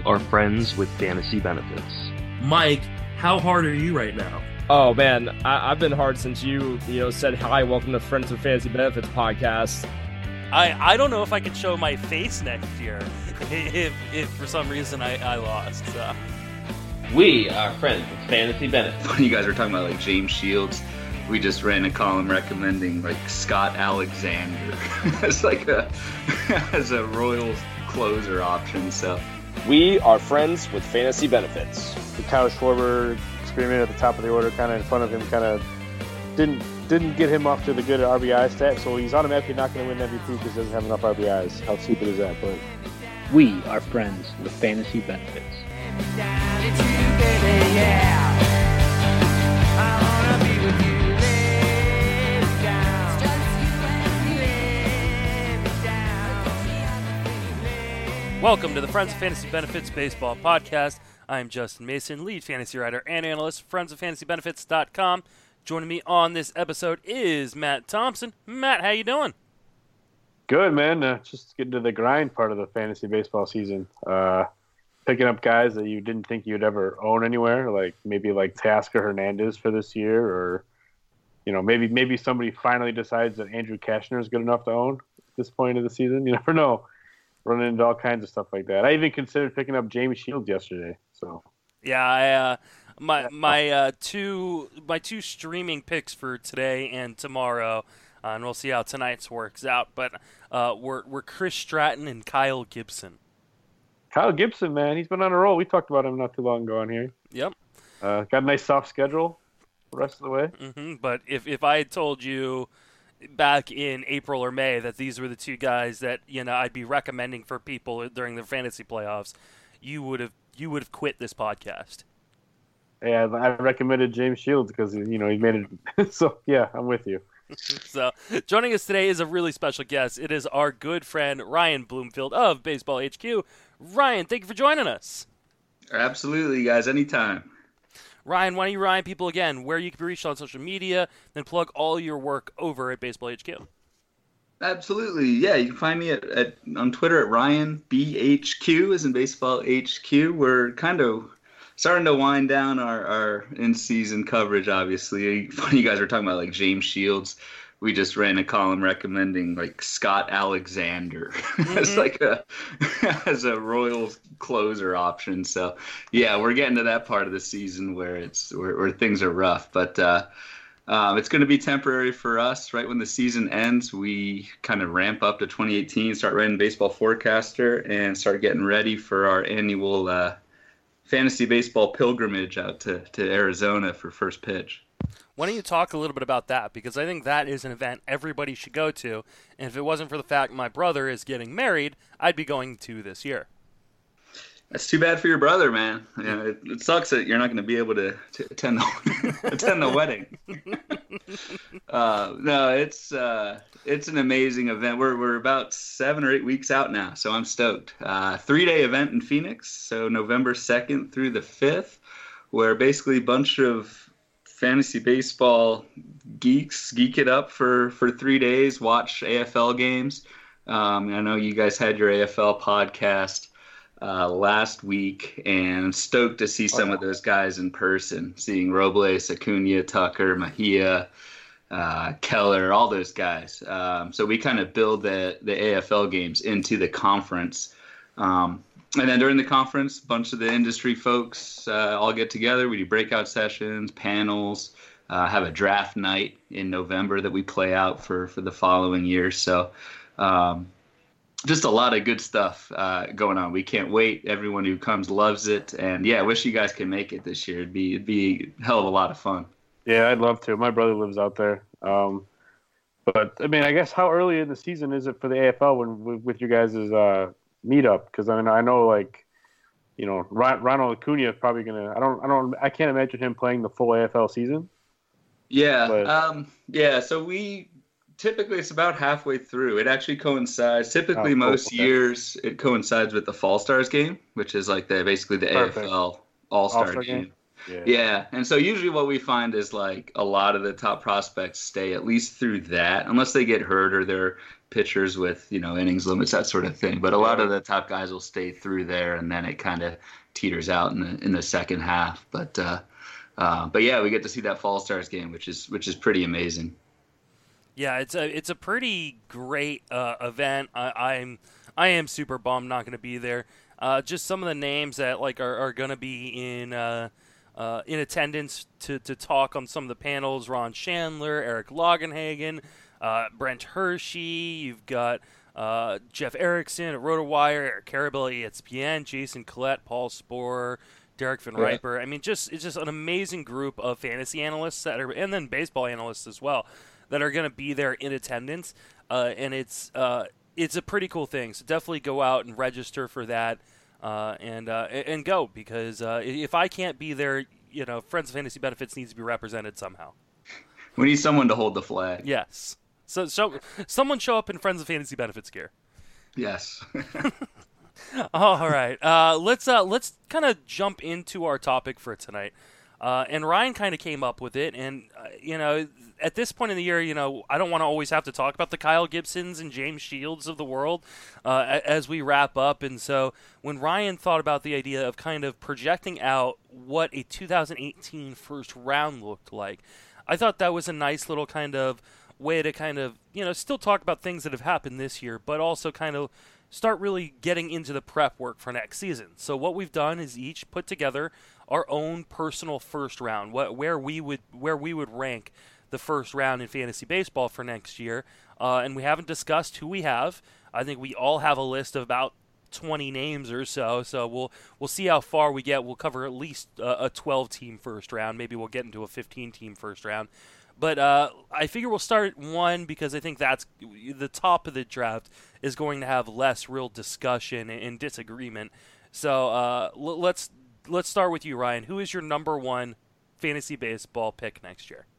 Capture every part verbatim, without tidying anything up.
are friends with fantasy benefits. Mike, how hard are you right now? Oh man, I, I've been hard since you, you know, said hi. Welcome to Friends with Fantasy Benefits podcast. I, I don't know if I can show my face next year if, if for some reason I, I lost. So. We are friends with fantasy benefits. When you guys were talking about like James Shields, we just ran a column recommending like Scott Alexander as like a as a Royals closer option. So we are friends with fantasy benefits. The Kyle Schwarber experiment at the top of the order, kind of in front of him, kind of didn't didn't get him off to the good R B I stat, so he's automatically not going to win M V P because he doesn't have enough R B Is. How stupid is that? But we are friends with fantasy benefits. Welcome to the Friends of Fantasy Benefits Baseball Podcast. I'm Justin Mason, lead fantasy writer and analyst, friends of fantasy benefits dot com. Joining me on this episode is Matt Thompson. Matt, how you doing? Good, man. Uh, just getting to the grind part of the fantasy baseball season. Uh, picking up guys that you didn't think you'd ever own anywhere, like maybe like Tasker Hernandez for this year, or you know maybe maybe somebody finally decides that Andrew Cashner is good enough to own at this point of the season. You never know. Running into all kinds of stuff like that. I even considered picking up Jamie Shields yesterday. So yeah, I uh, my my uh, two my two streaming picks for today and tomorrow, uh, and we'll see how tonight's works out. But uh, we're we're Chris Stratton and Kyle Gibson. Kyle Gibson, man, he's been on a roll. We talked about him not too long ago on here. Yep. Uh, got a nice soft schedule the rest of the way. Mm-hmm. But if if I had told you back in April or May that these were the two guys that you know I'd be recommending for people during the fantasy playoffs, you would have you would have quit this podcast. Yeah, I recommended James Shields because you know he made it. So yeah, I'm with you. So joining us today is a really special guest. It is our good friend Ryan Bloomfield of Baseball H Q. Ryan, thank you for joining us. Absolutely, guys, anytime. Ryan, why don't you remind people again where you can be reached on social media, then plug all your work over at Baseball H Q. Absolutely, yeah. You can find me at, at on Twitter at Ryan B H Q, as in Baseball H Q. We're kind of starting to wind down our, our in-season coverage, obviously. Funny you guys were talking about like James Shields. We just ran a column recommending like Scott Alexander mm-hmm. as like a as a Royals closer option. So yeah, we're getting to that part of the season where it's where, where things are rough. But uh, um, it's going to be temporary for us. Right when the season ends, we kind of ramp up to twenty eighteen, start writing Baseball Forecaster, and start getting ready for our annual uh, fantasy baseball pilgrimage out to, to Arizona for first pitch. Why don't you talk a little bit about that? Because I think that is an event everybody should go to. And if it wasn't for the fact my brother is getting married, I'd be going to this year. That's too bad for your brother, man. Yeah, it, it sucks that you're not going to be able to, to attend the attend the wedding. uh, no, it's uh, it's an amazing event. We're we're about seven or eight weeks out now, so I'm stoked. Uh, three day event in Phoenix, so November second through the fifth, where basically a bunch of fantasy baseball geeks geek it up for, for three days, watch A F L games. Um, I know you guys had your A F L podcast uh, last week, and I'm stoked to see some oh. of those guys in person, seeing Robles, Acuna, Tucker, Mejia, uh, Keller, all those guys. Um, so we kind of build the, the A F L games into the conference. Um, And then during the conference, a bunch of the industry folks uh, all get together. We do breakout sessions, panels, uh, have a draft night in November that we play out for, for the following year. So um, just a lot of good stuff uh, going on. We can't wait. Everyone who comes loves it. And, yeah, I wish you guys could make it this year. It'd be, it'd be a hell of a lot of fun. Yeah, I'd love to. My brother lives out there. Um, but, I mean, I guess how early in the season is it for the A F L when with you guys' uh, meetup? Because I mean, I know like, you know, Ronald Acuna is probably gonna. I don't. I don't. I can't imagine him playing the full A F L season. Yeah. But, um, yeah. So we typically it's about halfway through. It actually coincides. Typically, oh, cool. most okay. years it coincides with the Fall Stars game, which is like the basically the Perfect. A F L All-Star, All-Star game. game. Yeah. yeah, and so usually what we find is like a lot of the top prospects stay at least through that, unless they get hurt or they're pitchers with, you know, innings limits, that sort of thing. But a lot of the top guys will stay through there, and then it kind of teeters out in the in the second half. But uh, uh, but yeah, we get to see that Fall Stars game, which is which is pretty amazing. Yeah, it's a it's a pretty great uh, event. I, I'm I am super bummed not going to be there. Uh, just some of the names that like are, are going to be in uh, uh, in attendance to, to talk on some of the panels: Ron Chandler, Eric Logenhagen, uh, Brent Hershey. You've got uh, Jeff Erickson at RotoWire, Eric Carabelli at E S P N, Jason Collette, Paul Sporer, Derek Van Riper. Yeah. I mean, just it's just an amazing group of fantasy analysts that are, and then baseball analysts as well, that are going to be there in attendance, uh, and it's uh, it's a pretty cool thing. So definitely go out and register for that, uh, and uh, and go, because uh, if I can't be there, you know, Friends of Fantasy Benefits needs to be represented somehow. We need someone to hold the flag. Yes. So so someone show up in Friends of Fantasy Benefits gear. Yes. All right. Uh, let's uh, let's kind of jump into our topic for tonight. Uh, and Ryan kind of came up with it, and uh, you know, at this point in the year, you know, I don't want to always have to talk about the Kyle Gibsons and James Shields of the world uh, as we wrap up. And so, when Ryan thought about the idea of kind of projecting out what a two thousand eighteen first round looked like, I thought that was a nice little kind of way to kind of, you know, still talk about things that have happened this year, but also kind of start really getting into the prep work for next season. So what we've done is each put together our own personal first round, what, where we would where we would rank the first round in fantasy baseball for next year. Uh, and we haven't discussed who we have. I think we all have a list of about twenty names or so. So we'll we'll see how far we get. We'll cover at least uh, a twelve-team first round. Maybe we'll get into a fifteen-team first round. But uh, I figure we'll start at one, because I think that's the top of the draft is going to have less real discussion and disagreement. So uh, l- let's let's start with you, Ryan. Who is your number one fantasy baseball pick next year?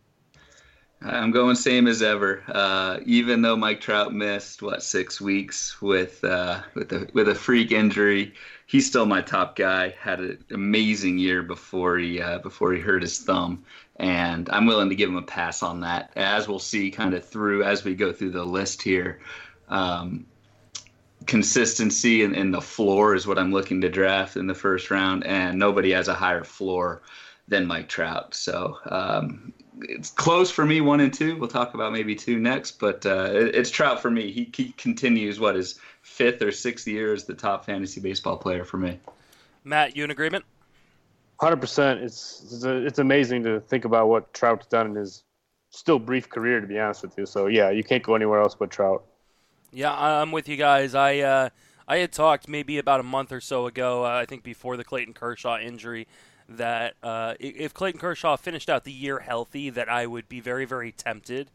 I'm going same as ever. Uh, even though Mike Trout missed what six weeks with uh, with a with a freak injury, he's still my top guy. Had an amazing year before he uh, before he hurt his thumb, and I'm willing to give him a pass on that. As we'll see, kind of through as we go through the list here. Um, consistency in, in the floor is what I'm looking to draft in the first round, and nobody has a higher floor than Mike Trout. So um, it's close for me, one and two. We'll talk about maybe two next, but uh, it, it's Trout for me. He, he continues what his fifth or sixth year as the top fantasy baseball player for me. Matt, you in agreement? one hundred percent. It's it's, a, it's amazing to think about what Trout's done in his still brief career, to be honest with you. So yeah, you can't go anywhere else but Trout. Yeah, I'm with you guys. I uh, I had talked maybe about a month or so ago, uh, I think before the Clayton Kershaw injury, that uh, if Clayton Kershaw finished out the year healthy, that I would be very, very tempted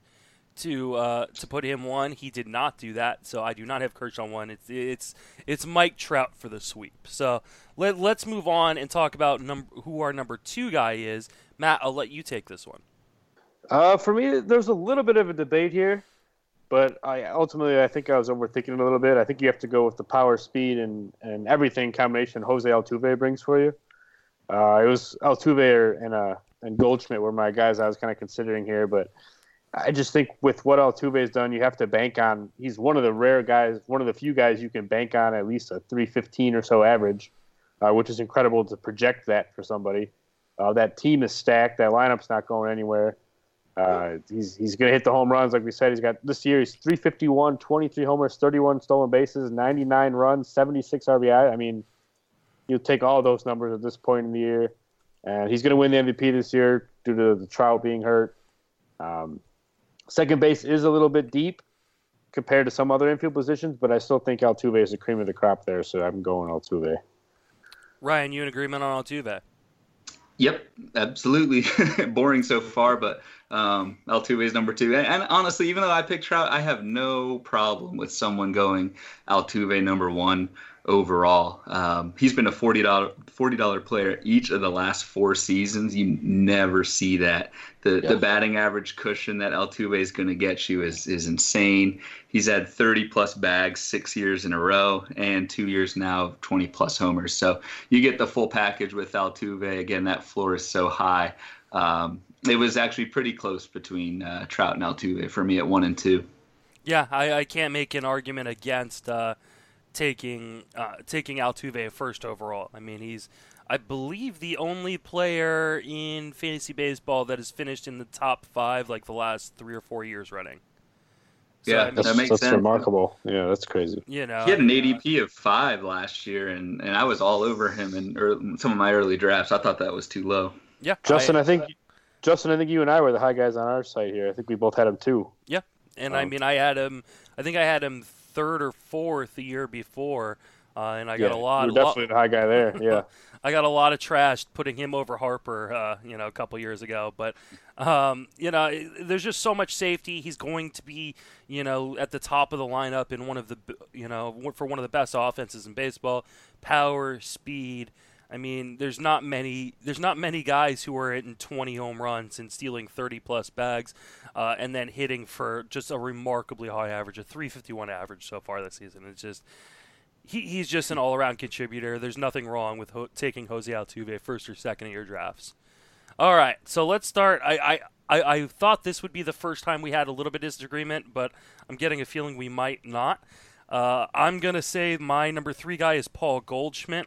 to uh, to put him one. He did not do that, so I do not have Kershaw one. It's it's it's Mike Trout for the sweep. So let let's move on and talk about num- who our number two guy is. Matt, I'll let you take this one. Uh, for me, there's a little bit of a debate here. But I ultimately, I think I was overthinking it a little bit. I think you have to go with the power, speed, and, and everything combination Jose Altuve brings for you. Uh, it was Altuve and uh, and Goldschmidt were my guys I was kind of considering here. But I just think with what Altuve's done, you have to bank on. He's one of the rare guys, one of the few guys you can bank on at least a three fifteen or so average, uh, which is incredible to project that for somebody. Uh, that team is stacked. That lineup's not going anywhere. Uh, he's he's going to hit the home runs, like we said. He's got this year. He's three fifty-one, twenty-three homers, thirty-one stolen bases, ninety-nine runs, seventy-six R B I. I mean, you'll take all those numbers at this point in the year, and he's going to win the M V P this year due to the Trout being hurt. Um, second base is a little bit deep compared to some other infield positions, but I still think Altuve is the cream of the crop there, so I'm going Altuve. Ryan, you in agreement on Altuve? Yep, absolutely. Boring so far, but um, Altuve is number two. And, and honestly, even though I picked Trout, I have no problem with someone going Altuve number one overall. Um, he's been a forty dollars forty dollars player each of the last four seasons. You never see that. The yeah. the batting average cushion that Altuve is going to get you is is insane. He's had thirty plus bags six years in a row, and two years now of twenty plus homers. So you get the full package with Altuve. Again, that floor is so high. Um, it was actually pretty close between uh, Trout and Altuve for me at one and two. Yeah, I, I can't make an argument against uh, taking uh, taking Altuve first overall. I mean, he's, I believe, the only player in fantasy baseball that has finished in the top five like the last three or four years running. So, yeah, I mean, that That's, makes that's sense. remarkable. Yeah, that's crazy. You know, He had an A D P of five last year, and, and I was all over him in early, some of my early drafts. I thought that was too low. yeah, Justin, I, I, think Justin, I think you and I were the high guys on our site here. I think we both had him too. yeah, and I Um, mean, I had him. I think I had him third or fourth the year before, uh, and I got yeah, a lot. You were definitely the high guy there. Yeah. I got a lot of trash putting him over Harper, uh, you know, a couple years ago. But, um, you know, there's just so much safety. He's going to be, you know, at the top of the lineup in one of the, you know, for one of the best offenses in baseball. Power, speed. I mean, there's not many. There's not many guys who are hitting twenty home runs and stealing thirty plus bags, uh, and then hitting for just a remarkably high average, a three fifty-one average so far this season. It's just. He, he's just an all-around contributor. There's nothing wrong with ho- taking Jose Altuve first or second in your drafts. All right, so let's start. I, I, I, I thought this would be the first time we had a little bit of disagreement, but I'm getting a feeling we might not. Uh, I'm going to say my number three guy is Paul Goldschmidt.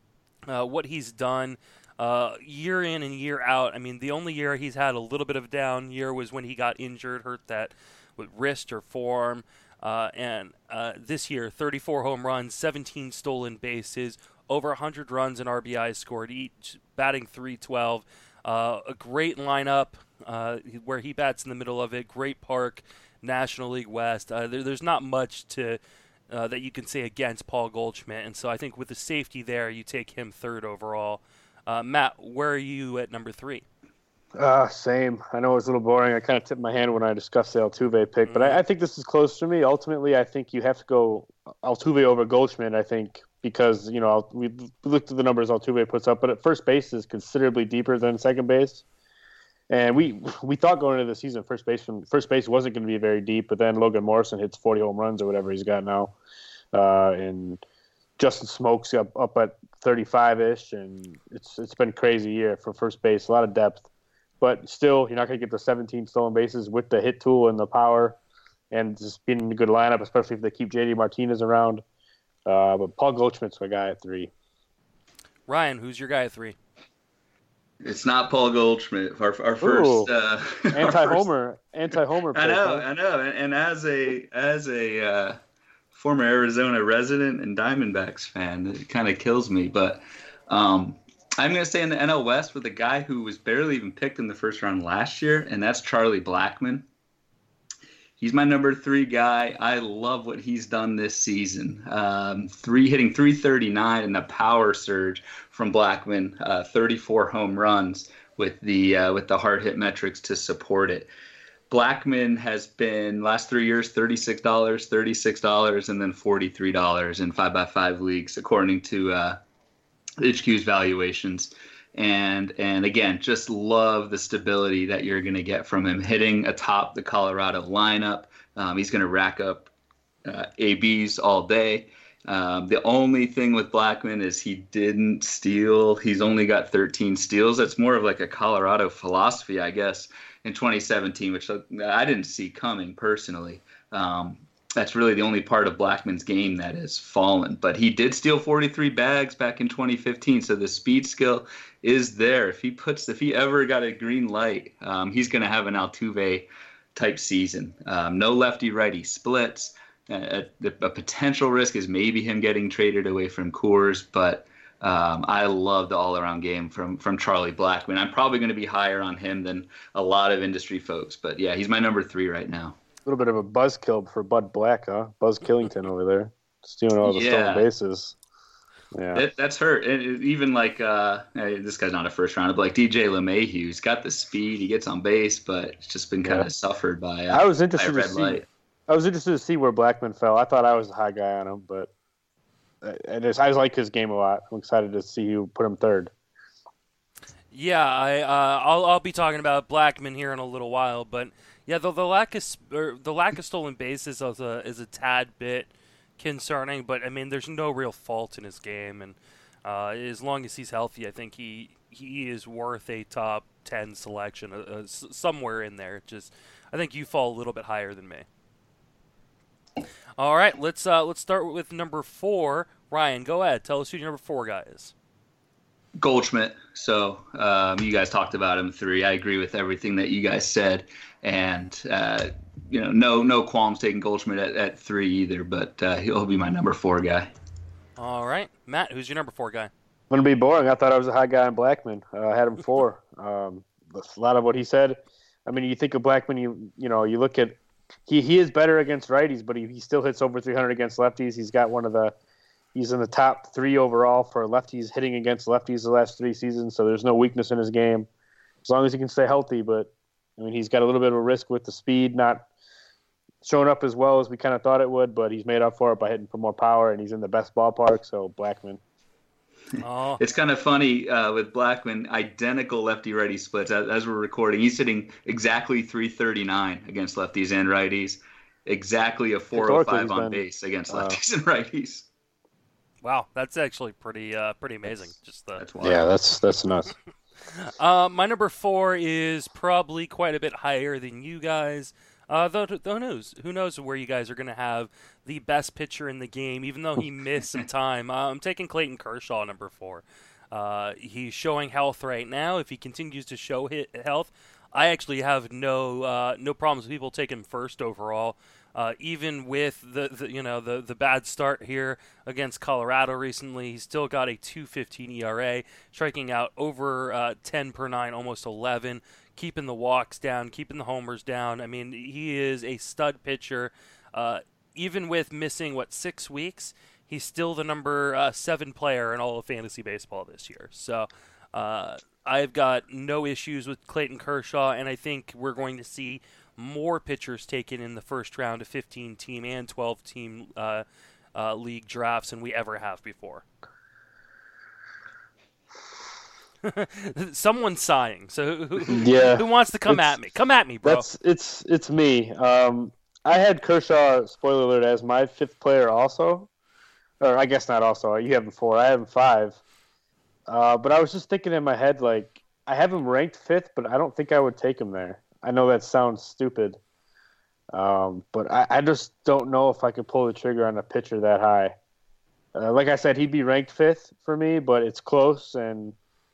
Uh, what he's done uh, year in and year out. I mean, the only year he's had a little bit of a down year was when he got injured, hurt that with wrist or forearm. Uh, and uh, this year, thirty-four home runs, seventeen stolen bases, over one hundred runs and R B Is scored each, batting three twelve. Uh, a great lineup uh, where he bats in the middle of it. Great park, National League West. Uh, there, there's not much to uh, that you can say against Paul Goldschmidt. And so I think with the safety there, you take him third overall. Uh, Matt, where are you at number three? Uh, same. I know it's a little boring. I kind of tipped my hand when I discussed the Altuve pick, but I, I think this is close to me. Ultimately, I think you have to go Altuve over Goldschmidt, I think, because, you know, we looked at the numbers Altuve puts up, but at first base is considerably deeper than second base. And we we thought going into the season first base first base wasn't going to be very deep, but then Logan Morrison hits forty home runs or whatever he's got now. Uh, and Justin Smoke's up, up at thirty-five-ish, and it's it's been a crazy year for first base, a lot of depth. But still, you're not going to get the seventeen stolen bases with the hit tool and the power and just being in a good lineup, especially if they keep J D Martinez around. Uh, but Paul Goldschmidt's my guy at three. Ryan, who's your guy at three? It's not Paul Goldschmidt. Our, our first uh, anti-homer, anti-homer. I know, I know. And, and as a as a uh, former Arizona resident and Diamondbacks fan, it kind of kills me. But um, I'm going to stay in the N L West with a guy who was barely even picked in the first round last year, and that's Charlie Blackmon. He's my number three guy. I love what he's done this season. Um, three hitting three thirty-nine and the power surge from Blackmon, uh, thirty-four home runs with the uh, with the hard hit metrics to support it. Blackmon has been last three years thirty-six dollars, thirty-six dollars, and then forty-three dollars in five by five leagues, according to uh, H Q's valuations. And and again, just love the stability that you're going to get from him hitting atop the Colorado lineup. Um, he's going to rack up uh, A Bs all day. Um, the only thing with Blackmon is he didn't steal. He's only got thirteen steals. That's more of like a Colorado philosophy, I guess, in twenty seventeen, which I didn't see coming personally. Um, That's really the only part of Blackmon's game that has fallen. But he did steal forty-three bags back in twenty fifteen, so the speed skill is there. If he puts, if he ever got a green light, um, he's going to have an Altuve type season. Um, no lefty-righty splits. Uh, a, a potential risk is maybe him getting traded away from Coors, but um, I love the all-around game from from Charlie Blackmon. I'm probably going to be higher on him than a lot of industry folks, but yeah, he's my number three right now. A little bit of a buzzkill for Bud Black, huh? Buzz Killington over there, stealing all the Yeah. stolen bases. Yeah, It, that's hurt. It, it- even like uh, hey, this guy's not a first rounder, but like D J LeMahieu, he's got the speed, he gets on base, but it's just been kind of Yeah. suffered by. Uh, I was by interested to red see. light. I was interested to see where Blackmon fell. I thought I was a high guy on him, but I, just, I like his game a lot. I'm excited to see who put him third. Yeah, I uh, I'll I'll be talking about Blackmon here in a little while, but yeah, the the lack of sp- or the lack of stolen bases is a is a tad bit concerning, but I mean, there's no real fault in his game, and uh, as long as he's healthy, I think he he is worth a top ten selection, uh, uh, s- somewhere in there. Just I think you fall a little bit higher than me. All right, let's uh, let's start with number four. Ryan, go ahead. Tell us who your number four guy is. Goldschmidt. So um, you guys talked about him three. I agree with everything that you guys said, and uh, you know, no no qualms taking Goldschmidt at, at three either. But uh, he'll be my number four guy. All right, Matt, who's your number four guy? I'm gonna be boring. I thought I was a high guy on Blackman. Uh, I had him four. Um, a lot of what he said. I mean, you think of Blackman, you you know, you look at he he is better against righties, but he, he still hits over three hundred against lefties. He's got one of the He's in the top three overall for lefties hitting against lefties the last three seasons, so there's no weakness in his game as long as he can stay healthy. But, I mean, he's got a little bit of a risk with the speed not showing up as well as we kind of thought it would, but he's made up for it by hitting for more power, and he's in the best ballpark, so Blackman. Oh. It's kind of funny uh, with Blackman, identical lefty-righty splits. As, as we're recording, he's hitting exactly three thirty-nine against lefties and righties, exactly a four oh five on been, base against uh, lefties and righties. Wow, that's actually pretty uh, pretty amazing. That's, Just the, that's wild. Yeah, that's that's nuts. uh, my number four is probably quite a bit higher than you guys. Uh, though, though who knows? Who knows where you guys are going to have the best pitcher in the game, even though he missed some time. Uh, I'm taking Clayton Kershaw, number four. Uh, he's showing health right now. If he continues to show hit health, I actually have no uh, no problems with people taking him first overall. Uh, even with the, the you know the the bad start here against Colorado recently, he's still got a two fifteen E R A, striking out over uh, ten per nine, almost eleven, keeping the walks down, keeping the homers down. I mean, he is a stud pitcher. Uh, even with missing what six weeks, he's still the number uh, seven player in all of fantasy baseball this year. So uh, I've got no issues with Clayton Kershaw, and I think we're going to see more pitchers taken in the first round of fifteen-team and twelve-team uh, uh, league drafts than we ever have before. Someone's sighing. So who, who, yeah, who wants to come at me? Come at me, bro. That's it's it's me. Um, I had Kershaw, spoiler alert, as my fifth player also, or I guess not also. You have him four. I have him five. Uh, but I was just thinking in my head, like I have him ranked fifth, but I don't think I would take him there. I know that sounds stupid, um, but I, I just don't know if I could pull the trigger on a pitcher that high. Uh, like I said, he'd be ranked fifth for me, but it's close, and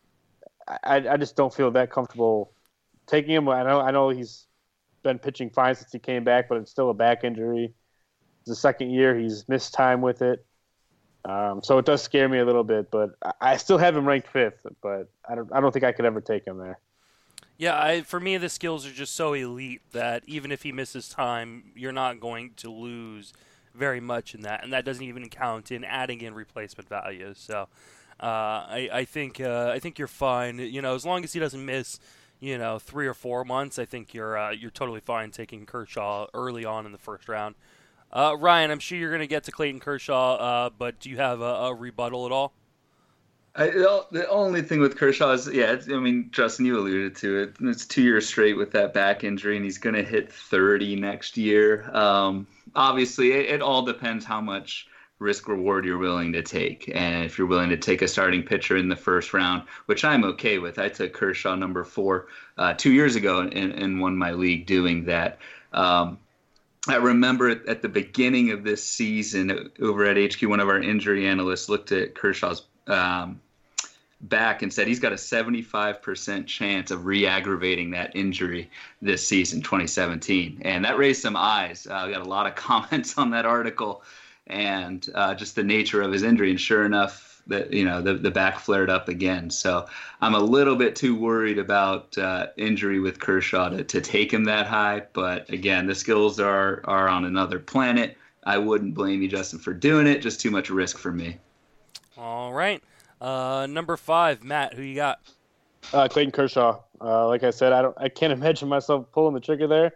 I, I just don't feel that comfortable taking him. I know I know he's been pitching fine since he came back, but it's still a back injury. It's the second year he's missed time with it, um, so it does scare me a little bit. But I, I still have him ranked fifth, but I don't I don't think I could ever take him there. Yeah, I, for me, the skills are just so elite that even if he misses time, you're not going to lose very much in that, and that doesn't even count in adding in replacement value. So, uh, I, I think uh, I think you're fine. You know, as long as he doesn't miss, you know, three or four months, I think you're uh, you're totally fine taking Kershaw early on in the first round. Uh, Ryan, I'm sure you're going to get to Clayton Kershaw, uh, but do you have a, a rebuttal at all? I, the only thing with Kershaw is, yeah, it's, I mean, Justin, you alluded to it. It's two years straight with that back injury, and he's going to hit thirty next year. Um, obviously, it, it all depends how much risk reward you're willing to take. And if you're willing to take a starting pitcher in the first round, which I'm okay with. I took Kershaw number four uh, two years ago and, and won my league doing that. Um, I remember at the beginning of this season over at H Q, one of our injury analysts looked at Kershaw's um, back and said he's got a seventy-five percent chance of re-aggravating that injury this season, twenty seventeen. And that raised some eyes. Uh, we got a lot of comments on that article and uh, just the nature of his injury. And sure enough, that you know the, the back flared up again. So I'm a little bit too worried about uh, injury with Kershaw to, to take him that high. But again, the skills are are on another planet. I wouldn't blame you, Justin, for doing it. Just too much risk for me. All right. Uh, number five, Matt, who you got? Uh, Clayton Kershaw. Uh, like I said, I don't. I can't imagine myself pulling the trigger there.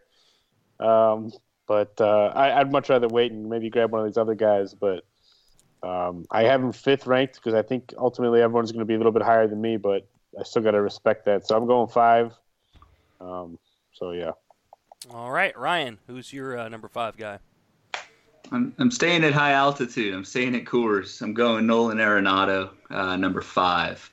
Um, but uh, I, I'd much rather wait and maybe grab one of these other guys. But um, I have him fifth ranked because I think ultimately everyone's going to be a little bit higher than me. But I still got to respect that. So I'm going five. Um, so yeah. All right, Ryan, who's your uh, number five guy? I'm I'm staying at high altitude. I'm staying at Coors. I'm going Nolan Arenado, uh, number five.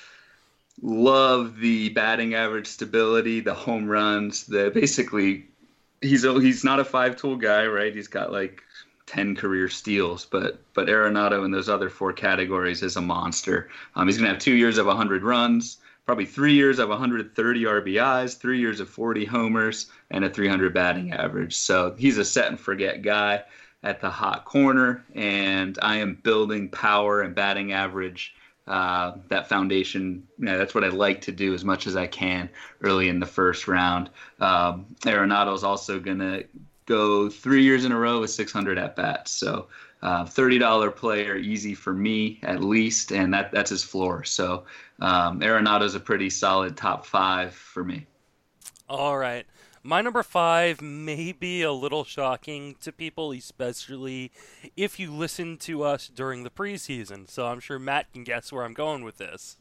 Love the batting average stability, the home runs. The basically, he's a, he's not a five-tool guy, right? He's got like ten career steals, but but Arenado in those other four categories is a monster. Um, he's going to have two years of one hundred runs, probably three years of one hundred thirty R B Is, three years of forty homers, and a three hundred batting average. So he's a set and forget guy at the hot corner, and I am building power and batting average. Uh, that foundation, you know, that's what I like to do as much as I can early in the first round. Um, Arenado is also going to go three years in a row with six hundred at-bats. So uh, thirty dollar player, easy for me at least, and that that's his floor. So um, Arenado is a pretty solid top five for me. All right. My number five may be a little shocking to people, especially if you listen to us during the preseason. So I'm sure Matt can guess where I'm going with this.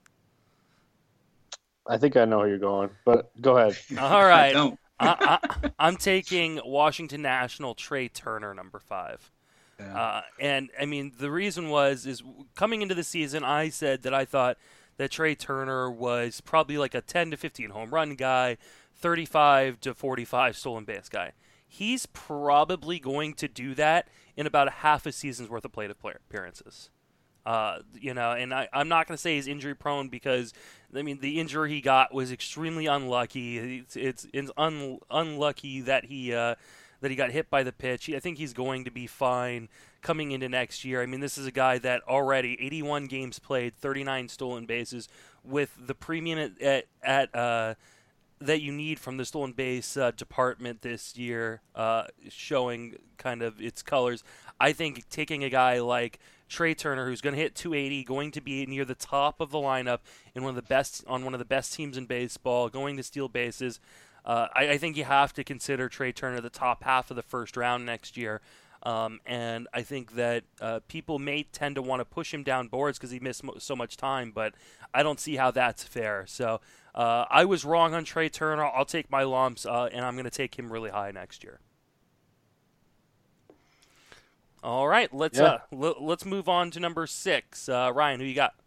I think I know where you're going, but go ahead. All right. I don't. I, I, I'm taking Washington National Trey Turner, number five. Yeah. Uh, and, I mean, the reason was, is coming into the season, I said that I thought that Trey Turner was probably like a ten to fifteen home run guy, thirty-five to forty-five stolen base guy. He's probably going to do that in about a half a season's worth of plate appearances. Uh, you know, and I, I'm not going to say he's injury prone because, I mean, the injury he got was extremely unlucky. It's it's, it's un, unlucky that he uh, that he got hit by the pitch. I think he's going to be fine coming into next year. I mean, this is a guy that already eighty-one games played, thirty-nine stolen bases, with the premium at at, at uh, that you need from the stolen base uh, department this year, uh, showing kind of its colors. I think taking a guy like Trey Turner, who's going to hit two eighty, going to be near the top of the lineup in one of the best on one of the best teams in baseball, going to steal bases. Uh, I, I think you have to consider Trey Turner the top half of the first round next year. Um, and I think that uh, people may tend to want to push him down boards because he missed mo- so much time, but I don't see how that's fair. So uh, I was wrong on Trey Turner. I'll take my lumps, uh, and I'm going to take him really high next year. All right, let's Yeah. uh, l- let's move on to number six. Uh, Ryan, who you got?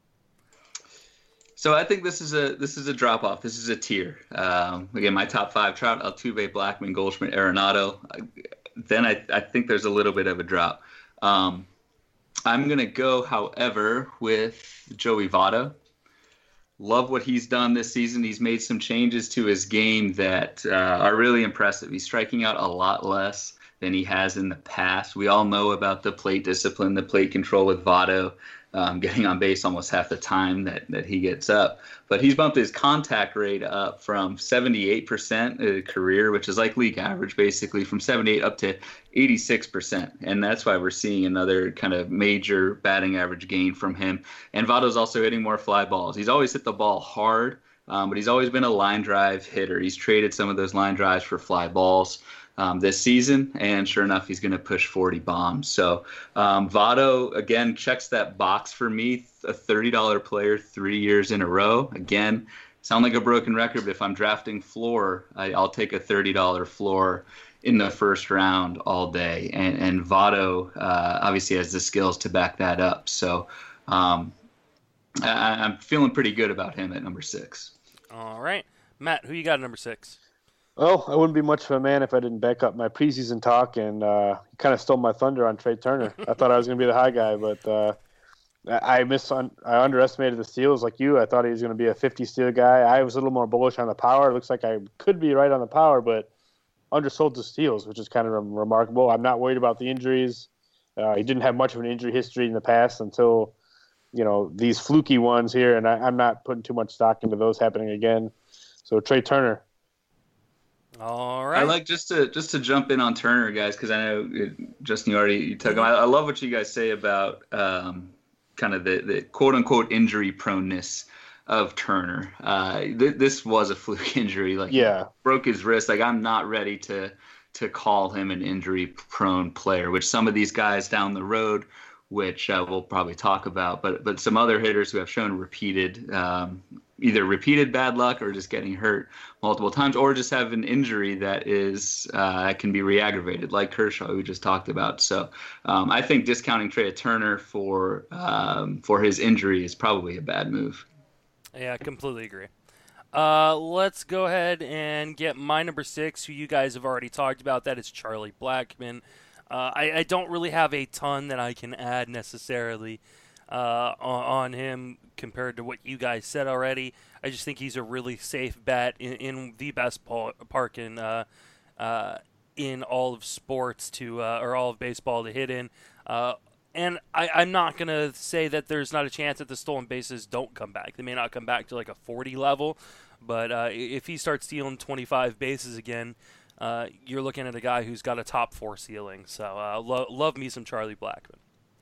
So I think this is a this is a drop off. This is a tier. Um, again, my top five: Trout, Altuve, Blackmon, Goldschmidt, Arenado. Then I, I think there's a little bit of a drop. Um, I'm gonna go, however, with Joey Votto. Love what he's done this season. He's made some changes to his game that uh, are really impressive. He's striking out a lot less than he has in the past. We all know about the plate discipline, the plate control with Votto, um, getting on base almost half the time that, that he gets up. But he's bumped his contact rate up from seventy-eight percent a career, which is like league average, basically, from seventy-eight up to eighty-six percent. And that's why we're seeing another kind of major batting average gain from him. And Votto's also hitting more fly balls. He's always hit the ball hard, um, but he's always been a line drive hitter. He's traded some of those line drives for fly balls Um, this season, and sure enough, he's going to push forty bombs. So um, Votto, again, checks that box for me, a thirty dollar player three years in a row. Again, sound like a broken record, but if I'm drafting floor, I, I'll take a thirty dollar floor in the first round all day. And, and Votto uh, obviously has the skills to back that up. So um, I, I'm feeling pretty good about him at number six. All right, Matt, who you got at number six? Oh, I wouldn't be much of a man if I didn't back up my preseason talk, and uh, you kind of stole my thunder on Trey Turner. I thought I was going to be the high guy, but uh, I miss I underestimated the steals like you. I thought he was going to be a fifty steal guy. I was a little more bullish on the power. It looks like I could be right on the power, but undersold the steals, which is kind of remarkable. I'm not worried about the injuries. Uh, he didn't have much of an injury history in the past until, you know, these fluky ones here, and I, I'm not putting too much stock into those happening again. So Trey Turner. All right. I like just to just to jump in on Turner, guys, because I know it, Justin, you already you took him. I, I love what you guys say about um, kind of the, the quote unquote injury proneness of Turner. Uh, th- this was a fluke injury, like yeah, broke his wrist. Like I'm not ready to to call him an injury prone player, which some of these guys down the road, which uh, we'll probably talk about, but but some other hitters who have shown repeated. Um, either repeated bad luck or just getting hurt multiple times or just have an injury that is uh, can be re-aggravated, like Kershaw, who we just talked about. So um, I think discounting Trey Turner for um, for his injury is probably a bad move. Yeah, I completely agree. Uh, let's go ahead and get my number six, who you guys have already talked about. That is Charlie Blackmon. Uh, I, I don't really have a ton that I can add necessarily uh, on, on him compared to what you guys said already. I just think he's a really safe bet in, in the best pa- park in uh, uh, in all of sports to uh, or all of baseball to hit in. Uh, and I, I'm not gonna say that there's not a chance that the stolen bases don't come back. They may not come back to like a forty level, but uh, if he starts stealing twenty-five bases again, uh, you're looking at a guy who's got a top four ceiling. So uh, lo- love me some Charlie Blackmon.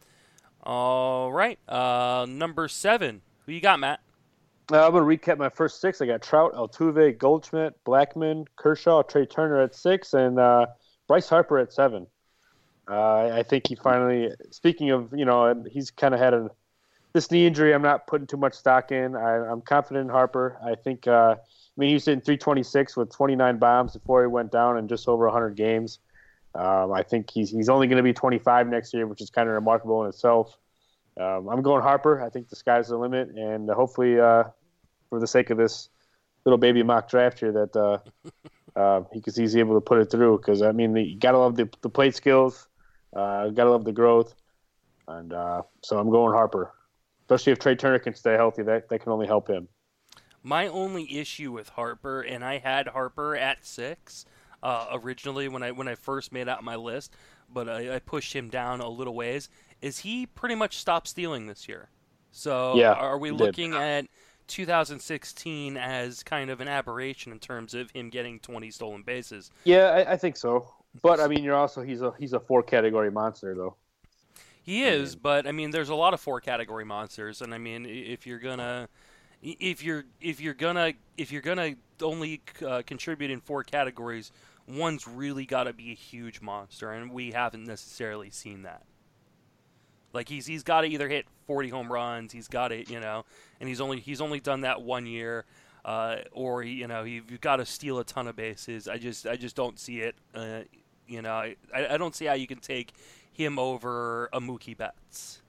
All right, uh, number seven. Who you got, Matt? Uh, I'm going to recap my first six. I got Trout, Altuve, Goldschmidt, Blackmon, Kershaw, Trey Turner at six, and uh, Bryce Harper at seven. Uh, I think he finally, speaking of, you know, he's kind of had a, this knee injury I'm not putting too much stock in. I, I'm confident in Harper. I think, uh, I mean, he was hitting three twenty-six with twenty-nine bombs before he went down in just over one hundred games. Um, I think he's he's only going to be twenty-five next year, which is kind of remarkable in itself. Um, I'm going Harper. I think the sky's the limit, and hopefully, uh, for the sake of this little baby mock draft here, that uh, uh, he cause he's able to put it through. Because I mean, you gotta love the the plate skills, uh, gotta love the growth, and uh, so I'm going Harper. Especially if Trey Turner can stay healthy, that that can only help him. My only issue with Harper, and I had Harper at six uh, originally when I when I first made out my list, but I, I pushed him down a little ways, is he pretty much stopped stealing this year. So yeah, are we looking at two thousand sixteen as kind of an aberration in terms of him getting twenty stolen bases? Yeah, I, I think so. But I mean, you're also he's a he's a four category monster though. He is, but I mean, there's a lot of four category monsters, and I mean, if you're gonna, if you're if you're gonna if you're gonna only uh, contribute in four categories, one's really got to be a huge monster, and we haven't necessarily seen that. Like he's he's got to either hit forty home runs, he's got to you know, and he's only he's only done that one year, uh, or he, you know he, you've got to steal a ton of bases. I just I just don't see it. Uh, you know, I I don't see how you can take him over a Mookie Betts.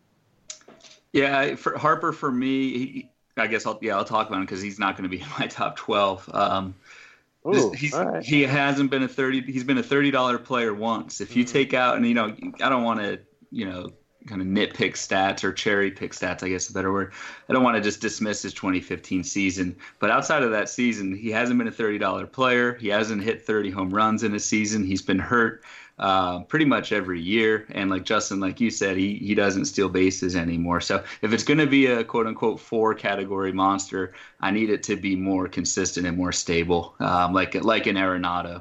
Yeah, for Harper, for me, he, I guess I'll yeah I'll talk about him because he's not going to be in my top twelve. Um, Ooh, this, he's, right. He hasn't been a thirty. He's been a thirty dollar player once. If you mm-hmm. take out, and you know, I don't want to you know kind of nitpick stats or cherry pick stats, I guess is a better word. I don't want to just dismiss his twenty fifteen season, but outside of that season, he hasn't been a thirty dollar player. He hasn't hit thirty home runs in a season. He's been hurt uh, pretty much every year. And like Justin, like you said, he, he doesn't steal bases anymore. So if it's going to be a quote unquote four category monster, I need it to be more consistent and more stable, um, like, like an Arenado.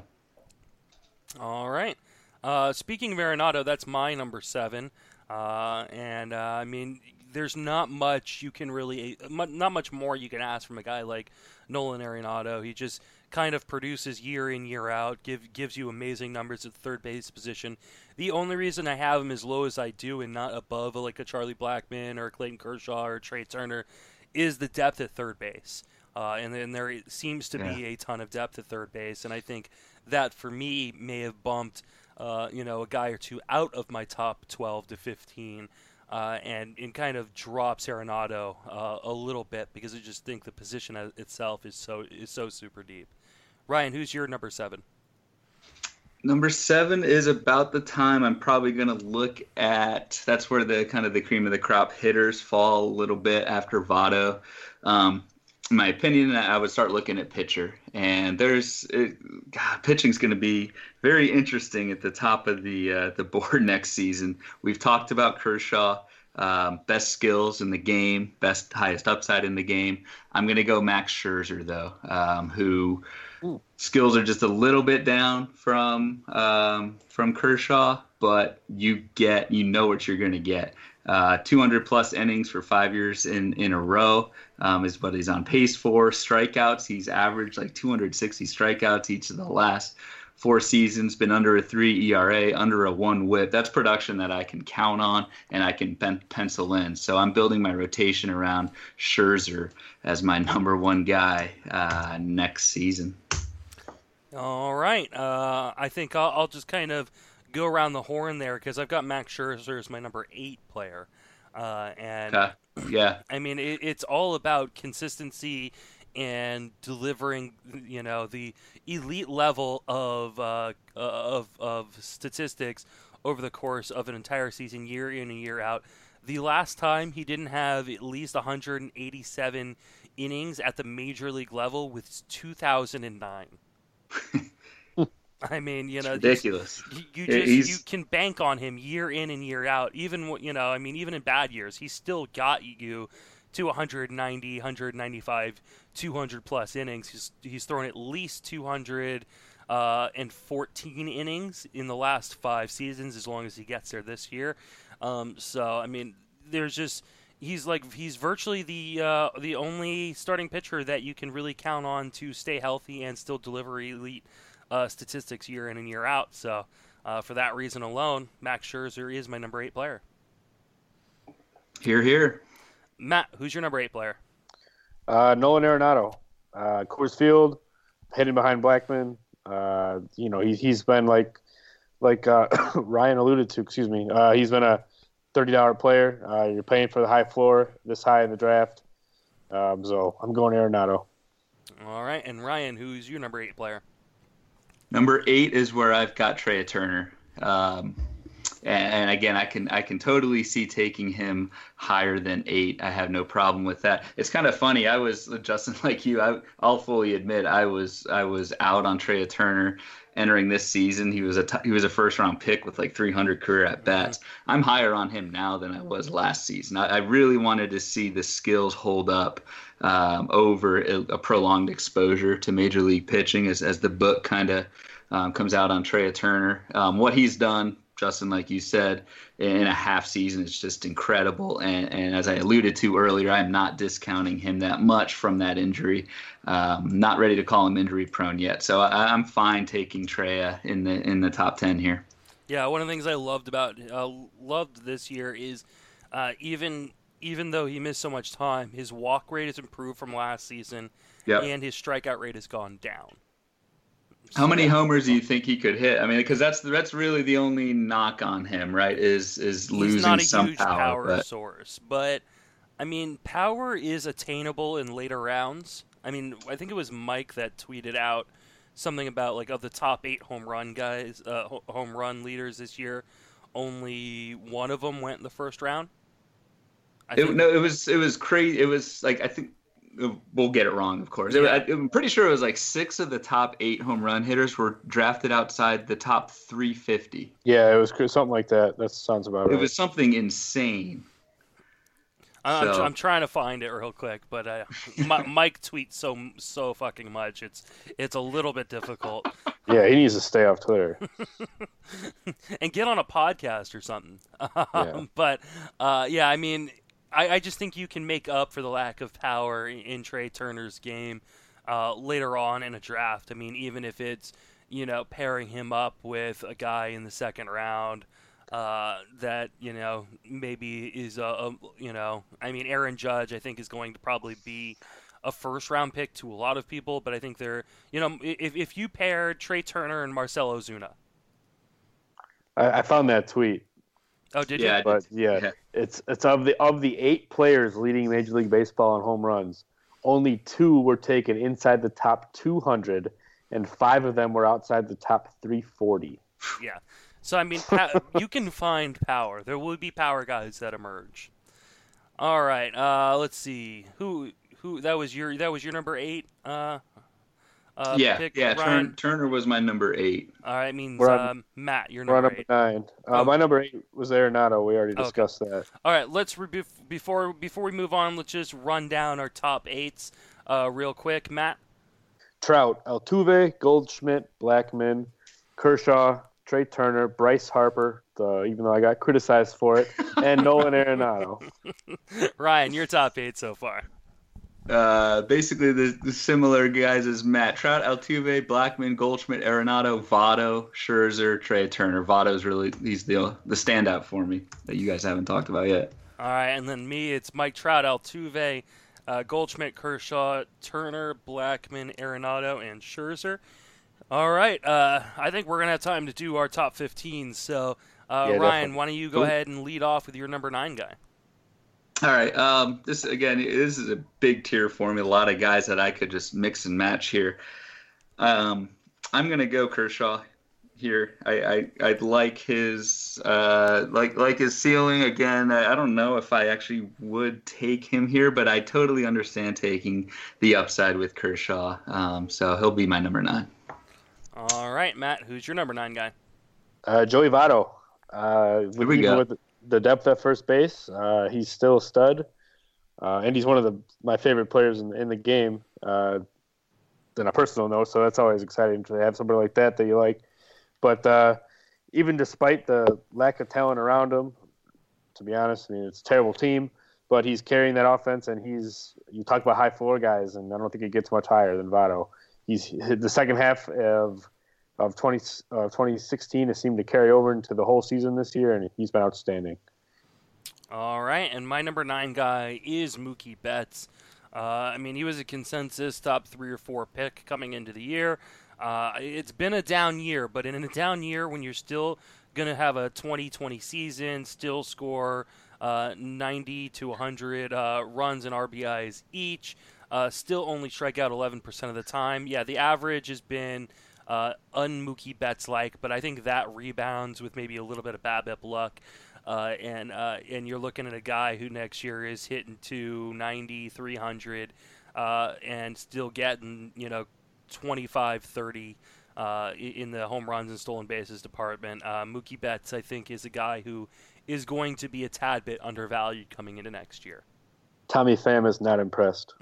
All right. Uh, speaking of Arenado, that's my number seven. Uh, and, uh, I mean, there's not much you can really, not much more you can ask from a guy like Nolan Arenado. He just kind of produces year in, year out, give, gives you amazing numbers at the third base position. The only reason I have him as low as I do and not above like a Charlie Blackmon or Clayton Kershaw or Trey Turner is the depth at third base. Uh, and then there seems to yeah. be a ton of depth at third base. And I think that for me may have bumped Uh, you know, a guy or two out of my top twelve to fifteen, uh, and, and kind of drops Arenado uh, a little bit because I just think the position itself is so is so super deep. Ryan, who's your number seven? Number seven is about the time I'm probably going to look at. That's where the kind of the cream of the crop hitters fall a little bit after Votto. Um, in my opinion, I would start looking at pitcher. And there's it, God, pitching's going to be very interesting at the top of the uh, the board next season. We've talked about Kershaw, um, best skills in the game, best highest upside in the game. I'm going to go Max Scherzer though, um, who Ooh. skills are just a little bit down from um, from Kershaw, but you get you know what you're going to get. Uh, two hundred plus innings for five years in, in a row um, is what he's on pace for. Strikeouts, he's averaged like two hundred sixty strikeouts each of the last four seasons, been under a three E R A, under a one whip. That's production that I can count on and I can pen- pencil in. So I'm building my rotation around Scherzer as my number one guy uh, next season. All right. Uh, I think I'll, I'll just kind of go around the horn there because I've got Max Scherzer as my number eight player. Uh, and okay. yeah, I mean, it, it's all about consistency and delivering, you know, the elite level of uh, of of statistics over the course of an entire season, year in and year out. The last time he didn't have at least one hundred eighty-seven innings at the major league level was two thousand nine. I mean, you know, it's ridiculous. You, you just He's... you can bank on him year in and year out. Even you know, I mean, even in bad years, he still got you to one hundred ninety, one hundred ninety-five, two hundred plus innings. He's he's thrown at least two hundred fourteen innings in the last five seasons, as long as he gets there this year. Um, so I mean, there's just he's like he's virtually the uh, the only starting pitcher that you can really count on to stay healthy and still deliver elite uh, statistics year in and year out. So uh, for that reason alone, Max Scherzer is my number eight player. Here, here. Matt, who's your number eight player? Uh, Nolan Arenado, uh, Coors Field, hitting behind Blackman. Uh, you know, he's he's been like like uh, Ryan alluded to. Excuse me. Uh, he's been a thirty dollar player. Uh, you're paying for the high floor this high in the draft. Um, so I'm going Arenado. All right, and Ryan, who's your number eight player? Number eight is where I've got Trey Turner. Um, and, and again, I can I can totally see taking him higher than eight. I have no problem with that. It's kind of funny. I was Justin, like you. I, I'll fully admit I was I was out on Trey Turner entering this season. He was a t- he was a first round pick with like three hundred career at bats. I'm higher on him now than I was last season. I, I really wanted to see the skills hold up um, over a, a prolonged exposure to major league pitching as as the book kind of um, comes out on Trey Turner. Um, what he's done, Justin, like you said, in a half season is just incredible. And, and as I alluded to earlier, I'm not discounting him that much from that injury. Um, not ready to call him injury prone yet. So I, I'm fine taking Trey in the in the top ten here. Yeah, one of the things I loved about uh, loved this year is uh, even even though he missed so much time, his walk rate has improved from last season, yep. and his strikeout rate has gone down. How many homers do you think he could hit? I mean, because that's that's really the only knock on him, right? Is is losing He's not a some huge power, power but... source, but I mean, power is attainable in later rounds. I mean, I think it was Mike that tweeted out something about like of the top eight home run guys, uh, home run leaders this year, only one of them went in the first round. I It, think... no, it was it was crazy. It was like I think. We'll get it wrong, of course. Yeah. It, I'm pretty sure it was like six of the top eight home run hitters were drafted outside the top three fifty. Yeah, it was something like that. That sounds about right. It was something insane. I'm, so. I'm trying to find it real quick, but uh, M- Mike tweets so so fucking much. It's it's a little bit difficult. Yeah, he needs to stay off Twitter and get on a podcast or something. Yeah. Um, but uh, yeah, I mean. I, I just think you can make up for the lack of power in, in Trey Turner's game uh, later on in a draft. I mean, even if it's, you know, pairing him up with a guy in the second round uh, that, you know, maybe is, a, a, you know, I mean, Aaron Judge, I think, is going to probably be a first-round pick to a lot of people. But I think they're, you know, if, if you pair Trey Turner and Marcell Ozuna. I, I found that tweet. Oh, did yeah, you? But yeah, yeah, it's it's of the of the eight players leading Major League Baseball in home runs, only two were taken inside the top two hundred, and five of them were outside the top three forty. Yeah, so I mean, pa- you can find power. There will be power guys that emerge. All right, uh, let's see who who that was your that was your number eight. Uh, uh, yeah, pick, yeah. Ryan. Turn, Turner was my number eight. All right, means We're on- um, Matt, your We're on number number eight. nine. Uh, Oh. My number eight was Arenado. We already Okay. discussed that. All right, let's re- bef- before before we move on, let's just run down our top eights uh, real quick. Matt. Trout, Altuve, Goldschmidt, Blackman, Kershaw, Trey Turner, Bryce Harper, the, even though I got criticized for it, and Nolan Arenado. Ryan, your top eight so far. Uh, basically the, the similar guys as Matt. Trout, Altuve, Blackman, Goldschmidt, Arenado, Votto, Scherzer, Trey Turner. Votto's really he's the the standout for me that you guys haven't talked about yet. All right, and then me, it's Mike Trout, Altuve, uh, Goldschmidt, Kershaw, Turner, Blackman, Arenado, and Scherzer. All right, uh, I think we're going to have time to do our top fifteen. So, uh, Yeah, Ryan, definitely. why don't you go Cool. ahead and lead off with your number nine guy? All right. Um, this again, this is a big tier for me. A lot of guys that I could just mix and match here. Um, I'm gonna go Kershaw. here. I, I I like his uh like like his ceiling again. I, I don't know if I actually would take him here, but I totally understand taking the upside with Kershaw. Um, so he'll be my number nine. All right, Matt, who's your number nine guy? Uh, Joey Votto. Uh, with, Here we even go. with the depth at first base, uh, he's still a stud, uh, and he's one of the my favorite players in, in the game. Uh, on a personal note, so that's always exciting to have somebody like that that you like. But uh, even despite the lack of talent around him, to be honest, I mean, it's a terrible team, but he's carrying that offense, and he's you talk about high floor guys, and I don't think it gets much higher than Votto. He's the second half of of twenty, uh, twenty sixteen has seemed to carry over into the whole season this year, and he's been outstanding. All right, and my number nine guy is Mookie Betts. Uh, I mean, he was a consensus top three or four pick coming into the year. Uh, it's been a down year, but in a down year, when you're still going to have a twenty twenty season, still score uh, ninety to one hundred uh, runs and R B Is each, uh, still only strike out eleven percent of the time. Yeah, the average has been uh, un-Mookie Betts-like, but I think that rebounds with maybe a little bit of BABIP luck. Uh, and uh, and you're looking at a guy who next year is hitting two ninety, three hundred, uh, and still getting, you know, twenty-five, thirty uh, in the home runs and stolen bases department. Uh, Mookie Betts, I think, is a guy who is going to be a tad bit undervalued coming into next year. Tommy Pham is not impressed.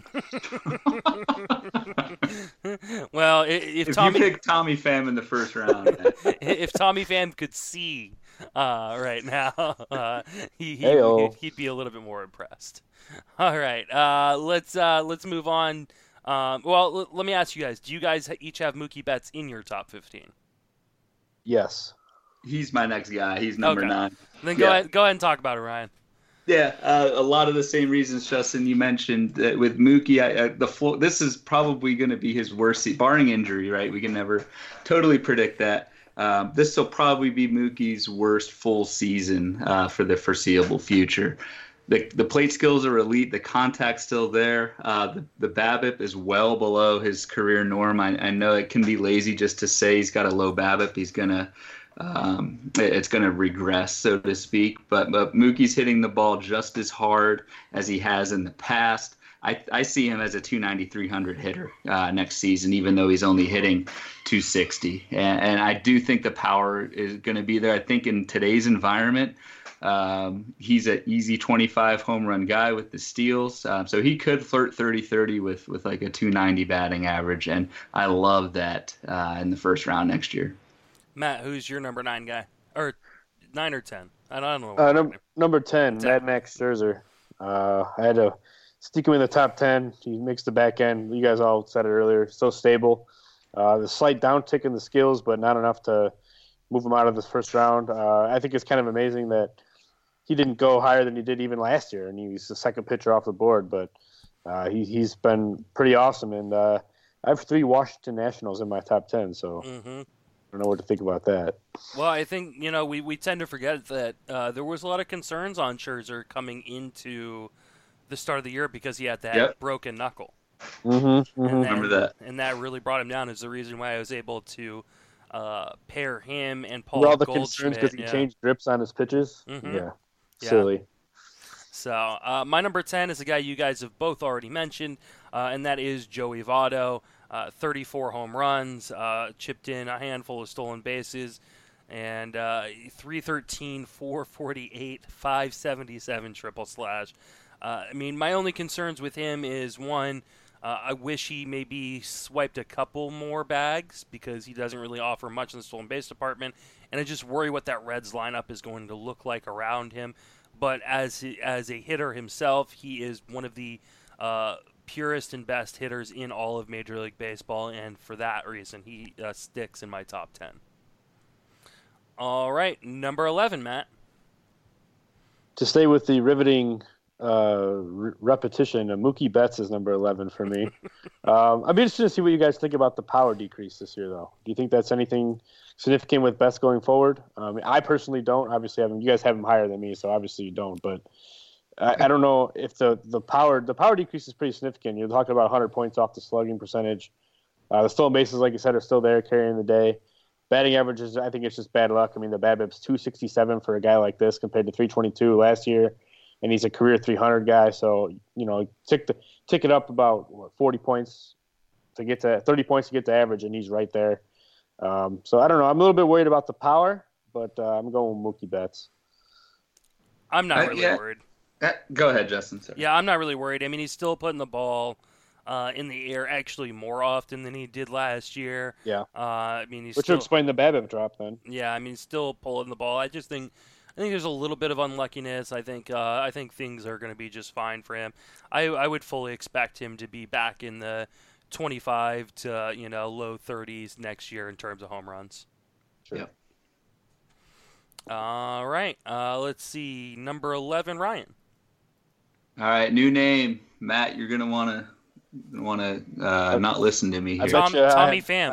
Well, if, If Tommy, you pick Tommy Pham in the first round, if Tommy Pham could see uh, right now, uh, he, he Heyo. he'd be a little bit more impressed. All right, uh, let's uh, let's move on. Um, well, l- let me ask you guys: do you guys each have Mookie Betts in your top fifteen? Yes. he's my next guy. He's number Okay. nine. Then go Yeah. ahead, go ahead and talk about it, Ryan. Yeah, uh, a lot of the same reasons, Justin, you mentioned that with Mookie. I, I, the floor, this is probably going to be his worst, se- barring injury. Right, we can never totally predict that. Um, this will probably be Mookie's worst full season uh, for the foreseeable future. The the plate skills are elite. The contact's still there. Uh, the the BABIP is well below his career norm. I, I know it can be lazy just to say he's got a low BABIP. He's gonna um, it's gonna regress, so to speak. But but Mookie's hitting the ball just as hard as he has in the past. I, I see him as a two ninety, three hundred hitter uh, next season, even though he's only hitting two sixty. And, and I do think the power is going to be there. I think in today's environment, um, he's an easy twenty-five home run guy with the steals. Um, so he could flirt thirty thirty with, with like a two ninety batting average. And I love that uh, in the first round next year. Matt, who's your number nine guy? Or nine or ten? I don't know. Uh, num- number ten, Ten. Mad Max Scherzer. Uh, I had to stick him in the top ten. He makes the back end. You guys all said it earlier. So stable. Uh, the slight downtick in the skills, but not enough to move him out of this first round. Uh, I think it's kind of amazing that he didn't go higher than he did even last year, and he was the second pitcher off the board. But uh, he, he's been pretty awesome. And uh, I have three Washington Nationals in my top ten, so Mm-hmm. I don't know what to think about that. Well, I think, you know, we, we tend to forget that uh, there was a lot of concerns on Scherzer coming into the start of the year because he had that Yep. broken knuckle. Mm-hmm, And Remember that. And that really brought him down is the reason why I was able to uh, pair him and Paul Were all the Goldschmidt. concerns because he yeah. changed grips on his pitches? Mhm. Yeah. Yeah. Silly. So uh, my number ten is a guy you guys have both already mentioned, uh, and that is Joey Votto. Uh, thirty-four home runs, uh, chipped in a handful of stolen bases, and uh, three thirteen, four forty-eight, five seventy-seven triple slash. Uh, I mean, my only concerns with him is, one, uh, I wish he maybe swiped a couple more bags because he doesn't really offer much in the stolen base department, and I just worry what that Reds lineup is going to look like around him. But as he, as a hitter himself, he is one of the uh, purest and best hitters in all of Major League Baseball, and for that reason, he uh, sticks in my top ten. All right, number eleven, Matt. To stay with the riveting uh, re- repetition, uh, Mookie Betts is number eleven for me. um, I'd be interested to see what you guys think about the power decrease this year, though. Do you think that's anything significant with Betts going forward? Um, I personally don't. Obviously, have him, you guys have him higher than me, so obviously you don't. But I, I don't know if the, the power the power decrease is pretty significant. You're talking about one hundred points off the slugging percentage. Uh, the stolen bases, like you said, are still there carrying the day. batting average is, I think it's just bad luck. I mean, the BABIP's two sixty-seven for a guy like this compared to three twenty-two last year, and he's a career three hundred guy. So, you know, tick the tick it up about what, forty points to get to thirty points to get to average, and he's right there. Um, so I don't know. I'm a little bit worried about the power, but uh, I'm going with Mookie Betts. I'm not Uh, really yeah. worried. Uh, Go ahead, Justin. Sorry. Yeah, I'm not really worried. I mean, he's still putting the ball uh, in the air actually more often than he did last year. Yeah. Uh, I mean, he's Which still, would explain the BABIP drop then. yeah, I mean, he's still pulling the ball. I just think, I think there's a little bit of unluckiness. I think, uh, I think things are going to be just fine for him. I, I would fully expect him to be back in the twenty-five to you know low thirties next year in terms of home runs. Sure. Yeah. All right. Uh, let's see. Number eleven, Ryan. All right, new name, Matt. You're gonna wanna wanna uh, not listen to me I here. bet Tom, you I Tommy have- Pham.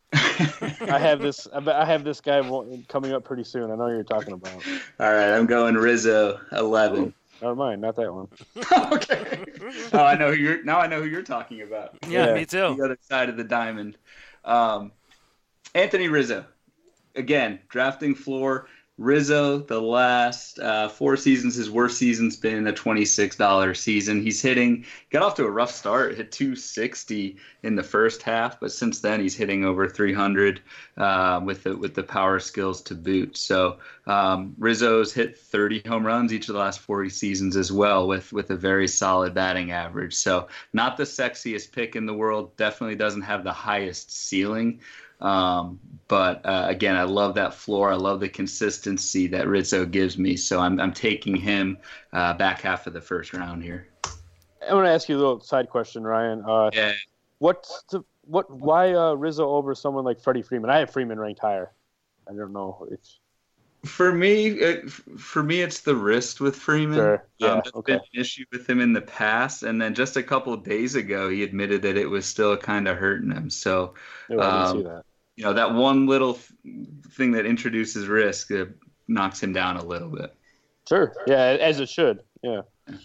I have this. I bet I have this guy wa- coming up pretty soon. I know who you're talking about. All right, I'm going Rizzo, eleven. Never mind, not that one. Okay. Oh, I know who you're. Now I know who you're talking about. Yeah, Yeah. me too. The other side of the diamond. Um, Anthony Rizzo. Again, drafting floor. Rizzo, the last uh, four seasons, his worst season's been a twenty-six dollars season. He's hitting, got off to a rough start, hit two sixty in the first half, but since then he's hitting over three hundred uh, with the with the power skills to boot. So um, Rizzo's hit thirty home runs each of the last forty seasons as well, with with a very solid batting average. So not the sexiest pick in the world, definitely doesn't have the highest ceiling. Um, but uh, again, I love that floor. I love the consistency that Rizzo gives me. So I'm I'm taking him uh, back half of the first round here. I want to ask you a little side question, Ryan. Uh, Yeah. What's the what? Why uh, Rizzo over someone like Freddie Freeman? I have Freeman ranked higher. I don't know. It's For me, it, for me, it's the wrist with Freeman. Sure. Yeah, Um, that's okay. been an issue with him in the past, and then just a couple of days ago, he admitted that it was still kind of hurting him. So, oh, I didn't Um, see that. you know, that one little th- thing that introduces risk uh, knocks him down a little bit. Sure. Yeah, as it should. Yeah.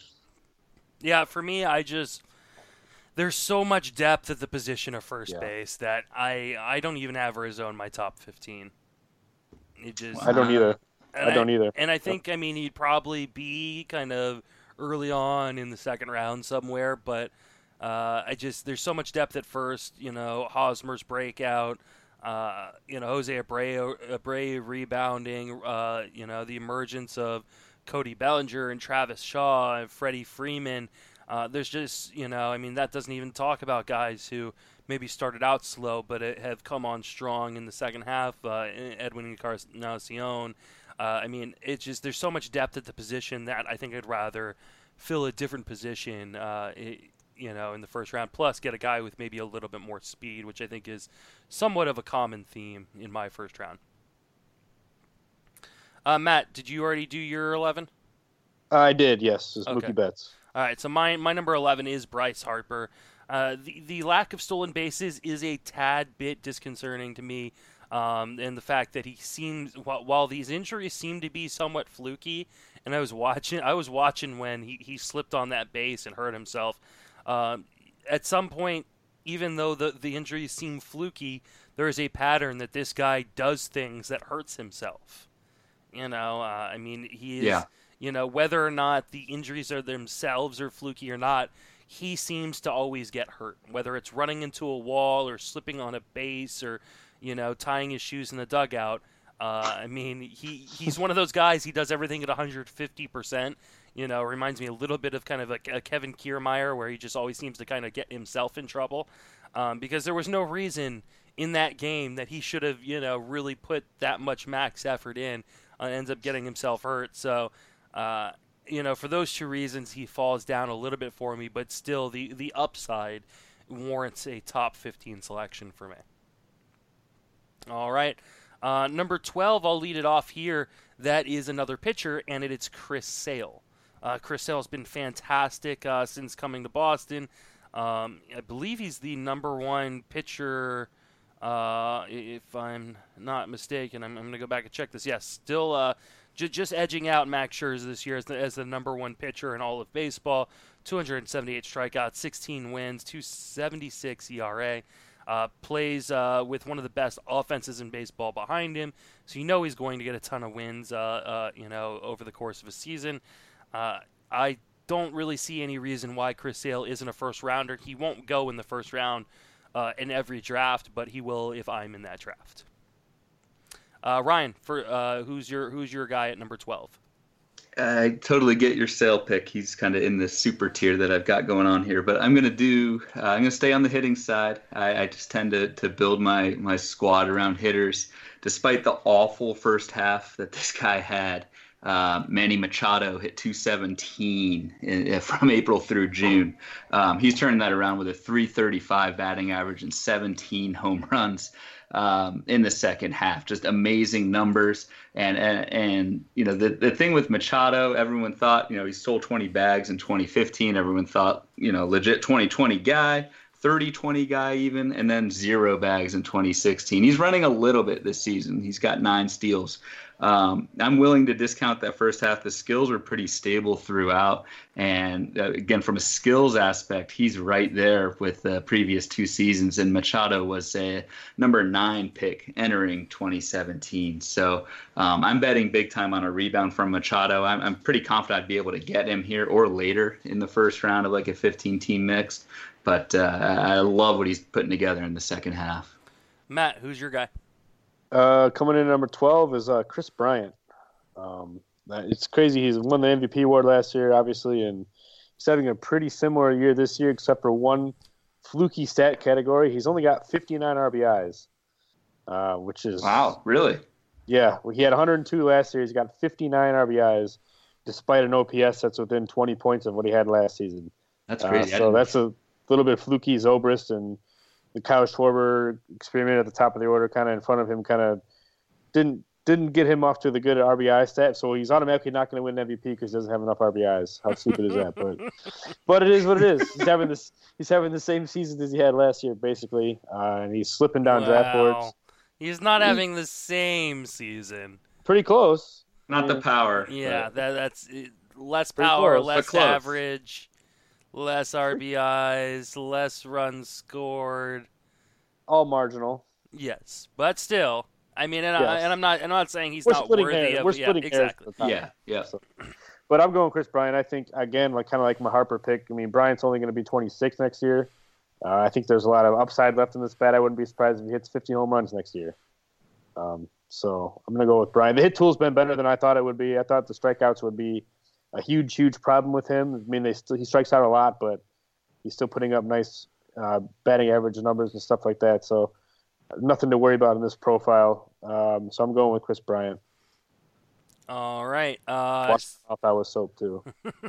Yeah, for me, I just there's so much depth at the position of first Yeah. base that I I don't even have Rizzo in my top fifteen. It just I don't either. and I don't either. And I think I mean he'd probably be kind of early on in the second round somewhere, but uh, I just there's so much depth at first. You know, Hosmer's breakout. Uh, you know, Jose Abreu, Abreu rebounding. Uh, you know, the emergence of Cody Bellinger and Travis Shaw and Freddie Freeman. Uh, there's just, you know, I mean, that doesn't even talk about guys who maybe started out slow but it have come on strong in the second half. Uh, Edwin Encarnacion. Uh, I mean, it's just there's so much depth at the position that I think I'd rather fill a different position, uh, it, you know, in the first round. Plus, get a guy with maybe a little bit more speed, which I think is somewhat of a common theme in my first round. Uh, Matt, did you already do your eleven? I did, yes. It's Okay. Mookie Betts. All right, so my my number eleven is Bryce Harper. Uh, the the lack of stolen bases is a tad bit disconcerting to me, um, and the fact that he seems while, while these injuries seem to be somewhat fluky, and I was watching I was watching when he, he slipped on that base and hurt himself. Um, at some point, even though the the injuries seem fluky, there is a pattern that this guy does things that hurts himself. You know, uh, I mean, he is. Yeah. You know, whether or not the injuries are themselves are fluky or not, he seems to always get hurt. Whether it's running into a wall or slipping on a base or, you know, tying his shoes in the dugout. Uh, I mean, he, he's one of those guys, he does everything at one hundred fifty percent. You know, reminds me a little bit of kind of a, a Kevin Kiermaier where he just always seems to kind of get himself in trouble. Um, because there was no reason in that game that he should have, you know, really put that much max effort in. Uh, ends up getting himself hurt. So... Uh, you know, for those two reasons, he falls down a little bit for me, but still, the, the upside warrants a top fifteen selection for me. All right. Uh, number twelve, I'll lead it off here. That is another pitcher, and it is Chris Sale. Uh, Chris Sale has been fantastic uh, since coming to Boston. Um, I believe he's the number one pitcher, uh, if I'm not mistaken. I'm, I'm going to go back and check this. Yes, still... Uh, Just edging out Max Scherzer this year as the, as the number one pitcher in all of baseball. two hundred seventy-eight strikeouts, sixteen wins, two seventy-six E R A. Uh, plays uh, with one of the best offenses in baseball behind him, so you know he's going to get a ton of wins, uh, uh, you know, over the course of a season. Uh, I don't really see any reason why Chris Sale isn't a first rounder. He won't go in the first round uh, in every draft, but he will if I'm in that draft. Uh, Ryan, for uh, who's your who's your guy at number twelve? I totally get your Sale pick. He's kind of in the super tier that I've got going on here, but I'm gonna do. Uh, I'm gonna stay on the hitting side. I, I just tend to to build my my squad around hitters, despite the awful first half that this guy had. Uh, Manny Machado hit two seventeen in, from April through June. Um, he's turning that around with a three thirty-five batting average and seventeen home runs um, in the second half. Just amazing numbers. And, and, and you know, the, the thing with Machado, everyone thought, you know, he stole twenty bags in twenty fifteen. Everyone thought, you know, legit twenty twenty guy. thirty twenty guy even, and then zero bags in twenty sixteen. He's running a little bit this season. He's got nine steals. Um, I'm willing to discount that first half. The skills were pretty stable throughout. And uh, again, from a skills aspect, he's right there with the previous two seasons. And Machado was a number nine pick entering twenty seventeen. So um, I'm betting big time on a rebound from Machado. I'm, I'm pretty confident I'd be able to get him here or later in the first round of like a fifteen team mix. But uh, I love what he's putting together in the second half. Matt, who's your guy? Uh, coming in at number twelve is uh, Chris Bryant. Um, it's crazy. He's won the M V P award last year, obviously, and he's having a pretty similar year this year, except for one fluky stat category. He's only got fifty-nine R B Is, uh, which is wow, really? Yeah, well, he had one hundred two last year. He's got fifty-nine R B Is, despite an O P S that's within twenty points of what he had last season. That's crazy. Uh, so that's a little bit fluky. Zobrist and the Kyle Schwarber experiment at the top of the order, kind of in front of him, kind of didn't didn't get him off to the good R B I stat. So he's automatically not going to win M V P because he doesn't have enough R B Is. How stupid is that? But but it is what it is. He's having this. He's having the same season as he had last year, basically, uh, and he's slipping down wow. draft boards. He's not having the same season. Pretty close. Not I mean, the power. Yeah, that, that's less Pretty power, close, less but close. average, less R B Is, less runs scored. all marginal. Yes, but still, I mean, and, Yes. I, and I'm not, I'm not saying he's We're not splitting worthy hairs. of. We're yeah, splitting hairs exactly. at the top. Yeah, yeah. So, but I'm going Chris Bryant. I think, again, like kind of like my Harper pick. I mean, Bryant's only going to be twenty-six next year. Uh, I think there's a lot of upside left in this bat. I wouldn't be surprised if he hits fifty home runs next year. Um, so I'm going to go with Bryant. The hit tool's been better than I thought it would be. I thought the strikeouts would be a huge, huge problem with him. I mean, they still, he strikes out a lot, but he's still putting up nice uh, batting average numbers and stuff like that. So nothing to worry about in this profile. Um, so I'm going with Chris Bryant. All right. Uh, Wash off that was soap too.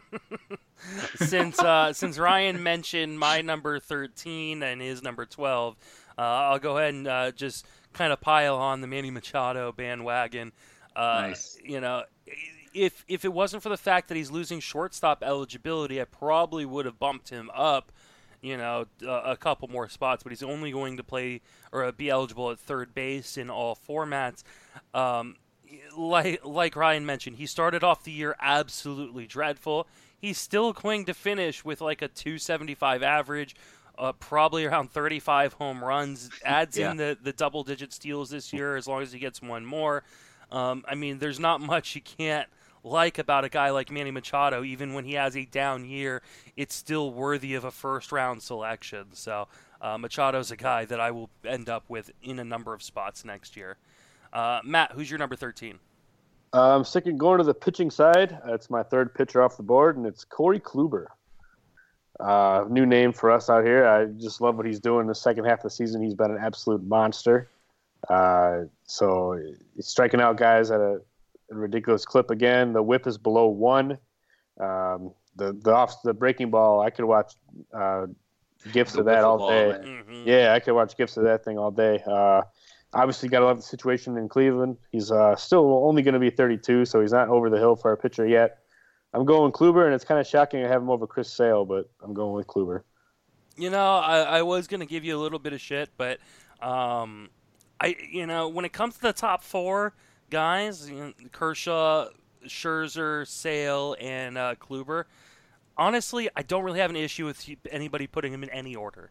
since uh, since Ryan mentioned my number thirteen and his number twelve, uh, I'll go ahead and uh, just kind of pile on the Manny Machado bandwagon. Uh, Nice. You know, if if it wasn't for the fact that he's losing shortstop eligibility, I probably would have bumped him up, you know, a, a couple more spots. But he's only going to play or be eligible at third base in all formats. Um, Like like Ryan mentioned, he started off the year absolutely dreadful. He's still going to finish with like a two seventy-five average, uh, probably around thirty-five home runs. Adds Yeah. in the, the double-digit steals this year as long as he gets one more. Um, I mean, there's not much you can't like about a guy like Manny Machado. Even when he has a down year, it's still worthy of a first-round selection. So uh, Machado's a guy that I will end up with in a number of spots next year. Uh, Matt, who's your number thirteen? I'm sticking going to the pitching side. It's my third pitcher off the board, and it's Corey Kluber. Uh, new name for us out here. I just love what he's doing in the second half of the season. He's been an absolute monster. Uh, so he's striking out guys at a, a ridiculous clip again. The whip is below one. Um, the the off the breaking ball, I could watch uh, gifs The of that wiffle all ball, day. man. Mm-hmm. Yeah, I could watch gifs of that thing all day. Uh, obviously, got to love the situation in Cleveland. He's uh, still only going to be thirty-two, so he's not over the hill for a pitcher yet. I'm going Kluber, and it's kind of shocking to have him over Chris Sale, but I'm going with Kluber. You know, I, I was going to give you a little bit of shit, but um, I, you know, when it comes to the top four guys, you know, Kershaw, Scherzer, Sale, and uh, Kluber, honestly, I don't really have an issue with anybody putting him in any order.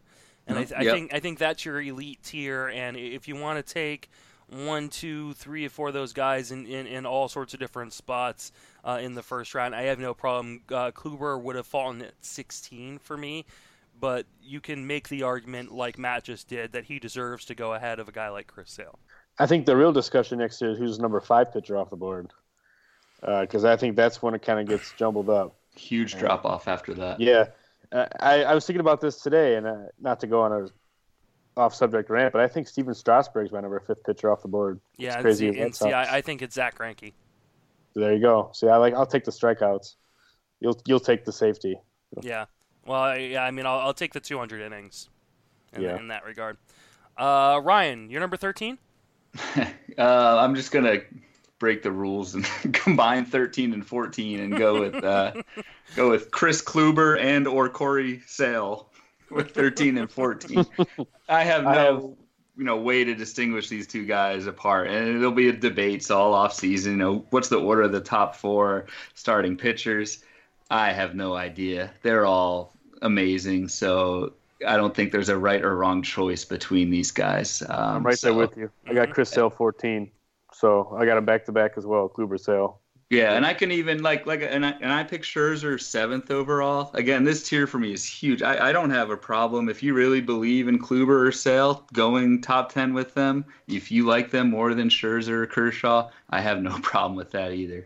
And I, th- I Yep. think I think that's your elite tier. And if you want to take one, two, three, or four of those guys in, in, in all sorts of different spots uh, in the first round, I have no problem. Uh, Kluber would have fallen at sixteen for me, but you can make the argument, like Matt just did, that he deserves to go ahead of a guy like Chris Sale. I think the real discussion next year is who's number five pitcher off the board, because uh, I think that's when it kind of gets jumbled up. Huge drop off after that. Yeah, uh, I, I was thinking about this today, and uh, not to go on a off-subject rant, but I think Steven Strasburg's my number fifth pitcher off the board. Yeah, it's and crazy. see, and see I, I think it's Zach Greinke. There you go. See, I like. I'll take the strikeouts. You'll you'll take the safety. Yeah. Well, I, yeah. I mean, I'll, I'll take the two hundred innings. In, Yeah. in that regard. Uh, Ryan, you're number thirteen. uh, I'm just gonna break the rules and combine thirteen and fourteen and go with uh, go with Chris Kluber and or Corey Sale with thirteen and fourteen. I have no I have- you know way to distinguish these two guys apart, and it'll be a debate all off season. You know, what's the order of the top four starting pitchers? I have no idea. They're all amazing, so I don't think there's a right or wrong choice between these guys. Um, I'm right so, there with you. I got Chris Sale fourteen, so I got him back to back as well. Kluber Sale. Yeah, and I can even like like and I and I pick Scherzer seventh overall. Again, this tier for me is huge. I, I don't have a problem if you really believe in Kluber or Sale going top ten with them. If you like them more than Scherzer or Kershaw, I have no problem with that either.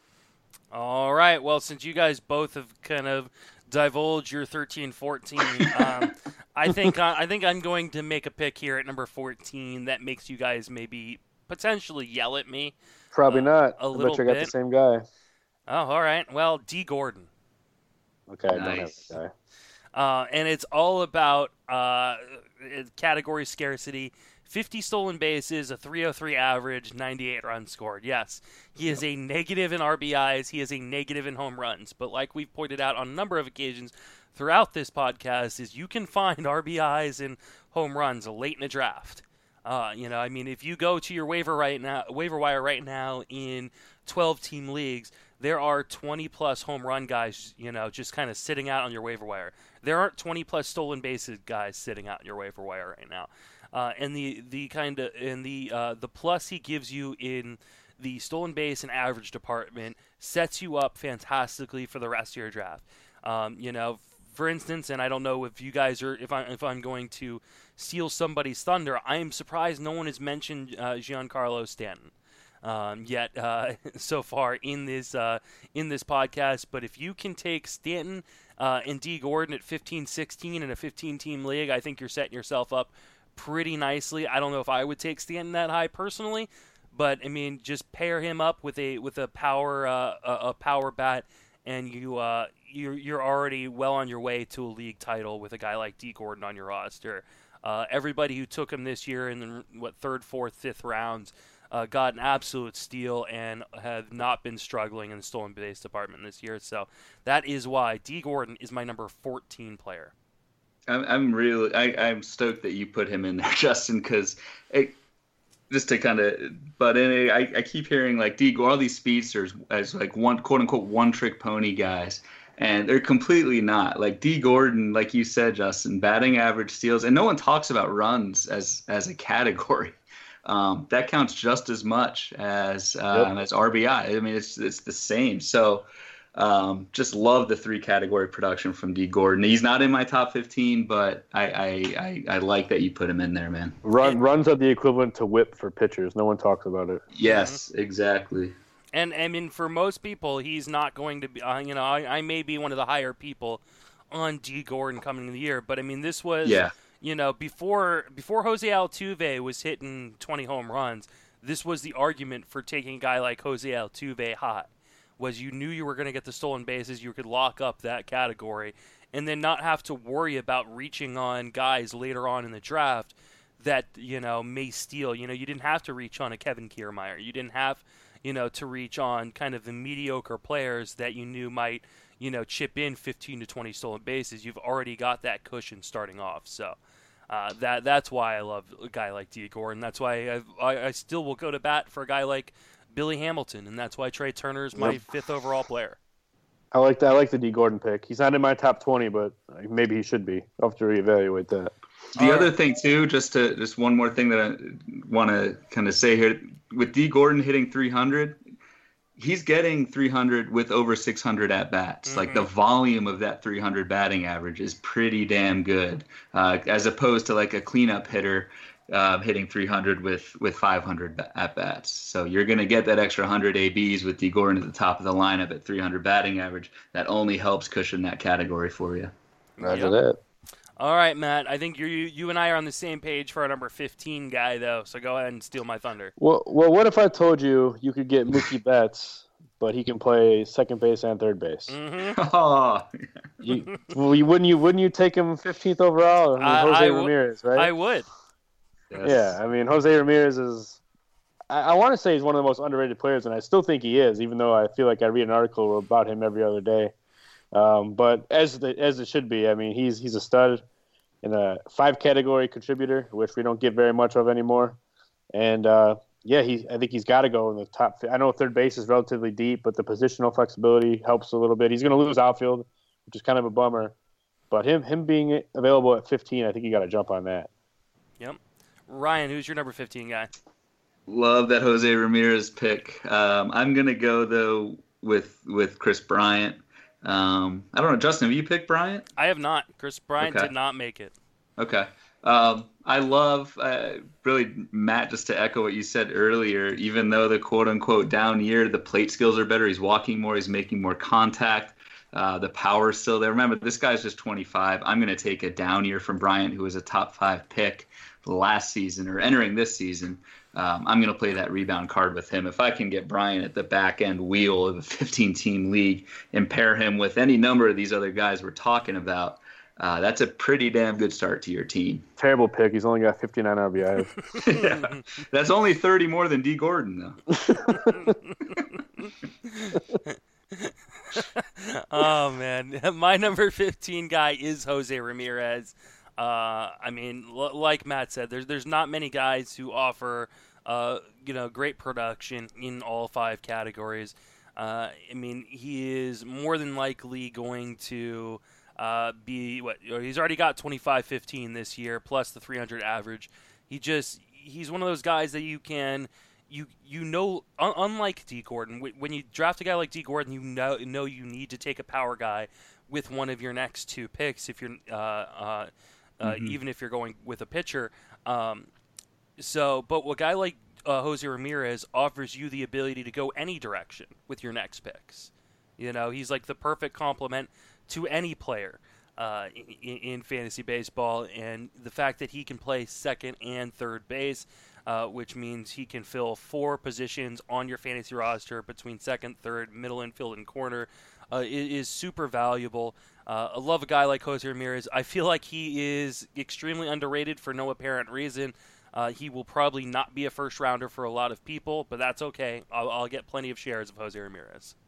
All right. Well, since you guys both have kind of divulged your thirteen, fourteen, um, I think uh, I think I'm going to make a pick here at number fourteen that makes you guys maybe potentially yell at me. Probably Uh, not. a I little bet you I got bit. the same guy. Oh, all right. Well, D. Gordon. Okay, I don't have Nice. that guy. Uh, and it's all about uh, category scarcity. fifty stolen bases, a three oh three average, ninety-eight runs scored. Yes, he is a negative in R B Is. He is a negative in home runs. But like we've pointed out on a number of occasions throughout this podcast, is you can find R B Is and home runs late in a draft. Uh, you know, I mean, if you go to your waiver right now, waiver wire right now in twelve-team leagues, there are twenty-plus home run guys, you know, just kind of sitting out on your waiver wire. There aren't twenty-plus stolen bases guys sitting out on your waiver wire right now. Uh, and the, the kind of and the uh, the plus he gives you in the stolen base and average department sets you up fantastically for the rest of your draft. Um, you know, for instance, and I don't know if you guys are if I if I'm going to steal somebody's thunder, I am surprised no one has mentioned uh, Giancarlo Stanton um, yet uh, so far in this uh, in this podcast. But if you can take Stanton uh, and D. Gordon at fifteen sixteen in a fifteen-team league, I think you're setting yourself up pretty nicely. I don't know if I would take Stanton that high personally, but I mean, just pair him up with a with a power uh, a, a power bat, and you uh, you're you're already well on your way to a league title with a guy like D. Gordon on your roster. Uh, everybody who took him this year in the what third, fourth, fifth rounds uh, got an absolute steal and have not been struggling in the stolen base department this year. So that is why D. Gordon is my number fourteen player. I'm I'm really I, I'm stoked that you put him in there, Justin, because just to kind of but in it, I, I keep hearing like D all these speedsters as like one quote unquote one trick pony guys, and they're completely not. Like D. Gordon, like you said, Justin, batting average, steals, and no one talks about runs as as a category. Um, that counts just as much as um, Yep. as R B I. I mean, it's it's the same. So. Um, just love the three category production from D. Gordon. He's not in my top fifteen, but I, I, I, I like that you put him in there, man. Run, runs are the equivalent to whip for pitchers. No one talks about it. Yes, exactly. And I mean, for most people, he's not going to be. Uh, you know, I, I may be one of the higher people on D. Gordon coming into the year, but I mean, this was, Yeah. you know, before before Jose Altuve was hitting twenty home runs, this was the argument for taking a guy like Jose Altuve hot. Was you knew you were going to get the stolen bases, you could lock up that category, and then not have to worry about reaching on guys later on in the draft that, you know, may steal. You know, you didn't have to reach on a Kevin Kiermaier. You didn't have, you know, to reach on kind of the mediocre players that you knew might, you know, chip in fifteen to twenty stolen bases. You've already got that cushion starting off. So uh, that that's why I love a guy like D. Gordon. That's why I, I, I still will go to bat for a guy like Billy Hamilton, and that's why Trey Turner is my Yep. fifth overall player. I like the, I like the D. Gordon pick. He's not in my top twenty, but maybe he should be. I'll have to reevaluate that. The All other right. thing too, just to just one more thing that I want to kind of say here, with D. Gordon hitting three hundred, he's getting three hundred with over six hundred at bats. Mm-hmm. Like the volume of that three hundred batting average is pretty damn good, uh, as opposed to like a cleanup hitter uh, hitting three hundred with with five hundred at bats. So you're going to get that extra one hundred A Bs with D. Gordon at the top of the lineup at three hundred batting average. That only helps cushion that category for you. Roger Yep. that. All right, Matt. I think you you and I are on the same page for our number fifteen guy, though. So go ahead and steal my thunder. Well, well, what if I told you you could get Mookie Betts, but he can play second base and third base? Mm-hmm. Oh, You, well, you wouldn't you wouldn't you take him fifteenth overall? I mean, I- Jose I w- Ramirez, right? I would. yes. Yeah, I mean, Jose Ramirez is. I, I want to say he's one of the most underrated players, and I still think he is, even though I feel like I read an article about him every other day. Um, but as the, as it should be, I mean, he's he's a stud in a five category contributor, which we don't get very much of anymore. And uh, yeah, he I think he's got to go in the top. I know third base is relatively deep, but the positional flexibility helps a little bit. He's going to lose outfield, which is kind of a bummer. But him him being available at fifteen, I think you got to jump on that. Yep. Ryan, who's your number fifteen guy? Love that Jose Ramirez pick. Um, I'm gonna go though with with Chris Bryant. Um, I don't know, Justin, have you picked Bryant? I have not. Chris Bryant Okay. did not make it. Okay. Um, I love, uh, really, Matt, just to echo what you said earlier, even though the quote-unquote down year, the plate skills are better. He's walking more. He's making more contact. Uh, the power's still there. Remember, this guy's just twenty-five. I'm going to take a down year from Bryant, who was a top five pick last season or entering this season. Um, I'm going to play that rebound card with him. If I can get Bryant at the back end wheel of a fifteen-team league and pair him with any number of these other guys we're talking about, uh, that's a pretty damn good start to your team. Terrible pick. He's only got fifty-nine R B Is. Yeah. That's only thirty more than D. Gordon, though. Oh, man. My number fifteen guy is Jose Ramirez. Uh, I mean, l- like Matt said, there's there's not many guys who offer, uh, you know, great production in all five categories. Uh, I mean, he is more than likely going to uh, be what he's already got twenty-five fifteen this year plus the three hundred average. He just he's one of those guys that you can. You you know, un- unlike D. Gordon, w- when you draft a guy like D. Gordon, you know know you need to take a power guy with one of your next two picks if you're uh, uh, uh, Mhm. even if you're going with a pitcher. Um, so, but a guy like uh, Jose Ramirez offers you the ability to go any direction with your next picks. You know, he's like the perfect complement to any player uh, in, in fantasy baseball, and the fact that he can play second and third base. Uh, which means he can fill four positions on your fantasy roster between second, third, middle infield, and corner. Uh, is, is super valuable. Uh, I love a guy like Jose Ramirez. I feel like he is extremely underrated for no apparent reason. Uh, he will probably not be a first rounder for a lot of people, but that's okay. I'll, I'll get plenty of shares of Jose Ramirez.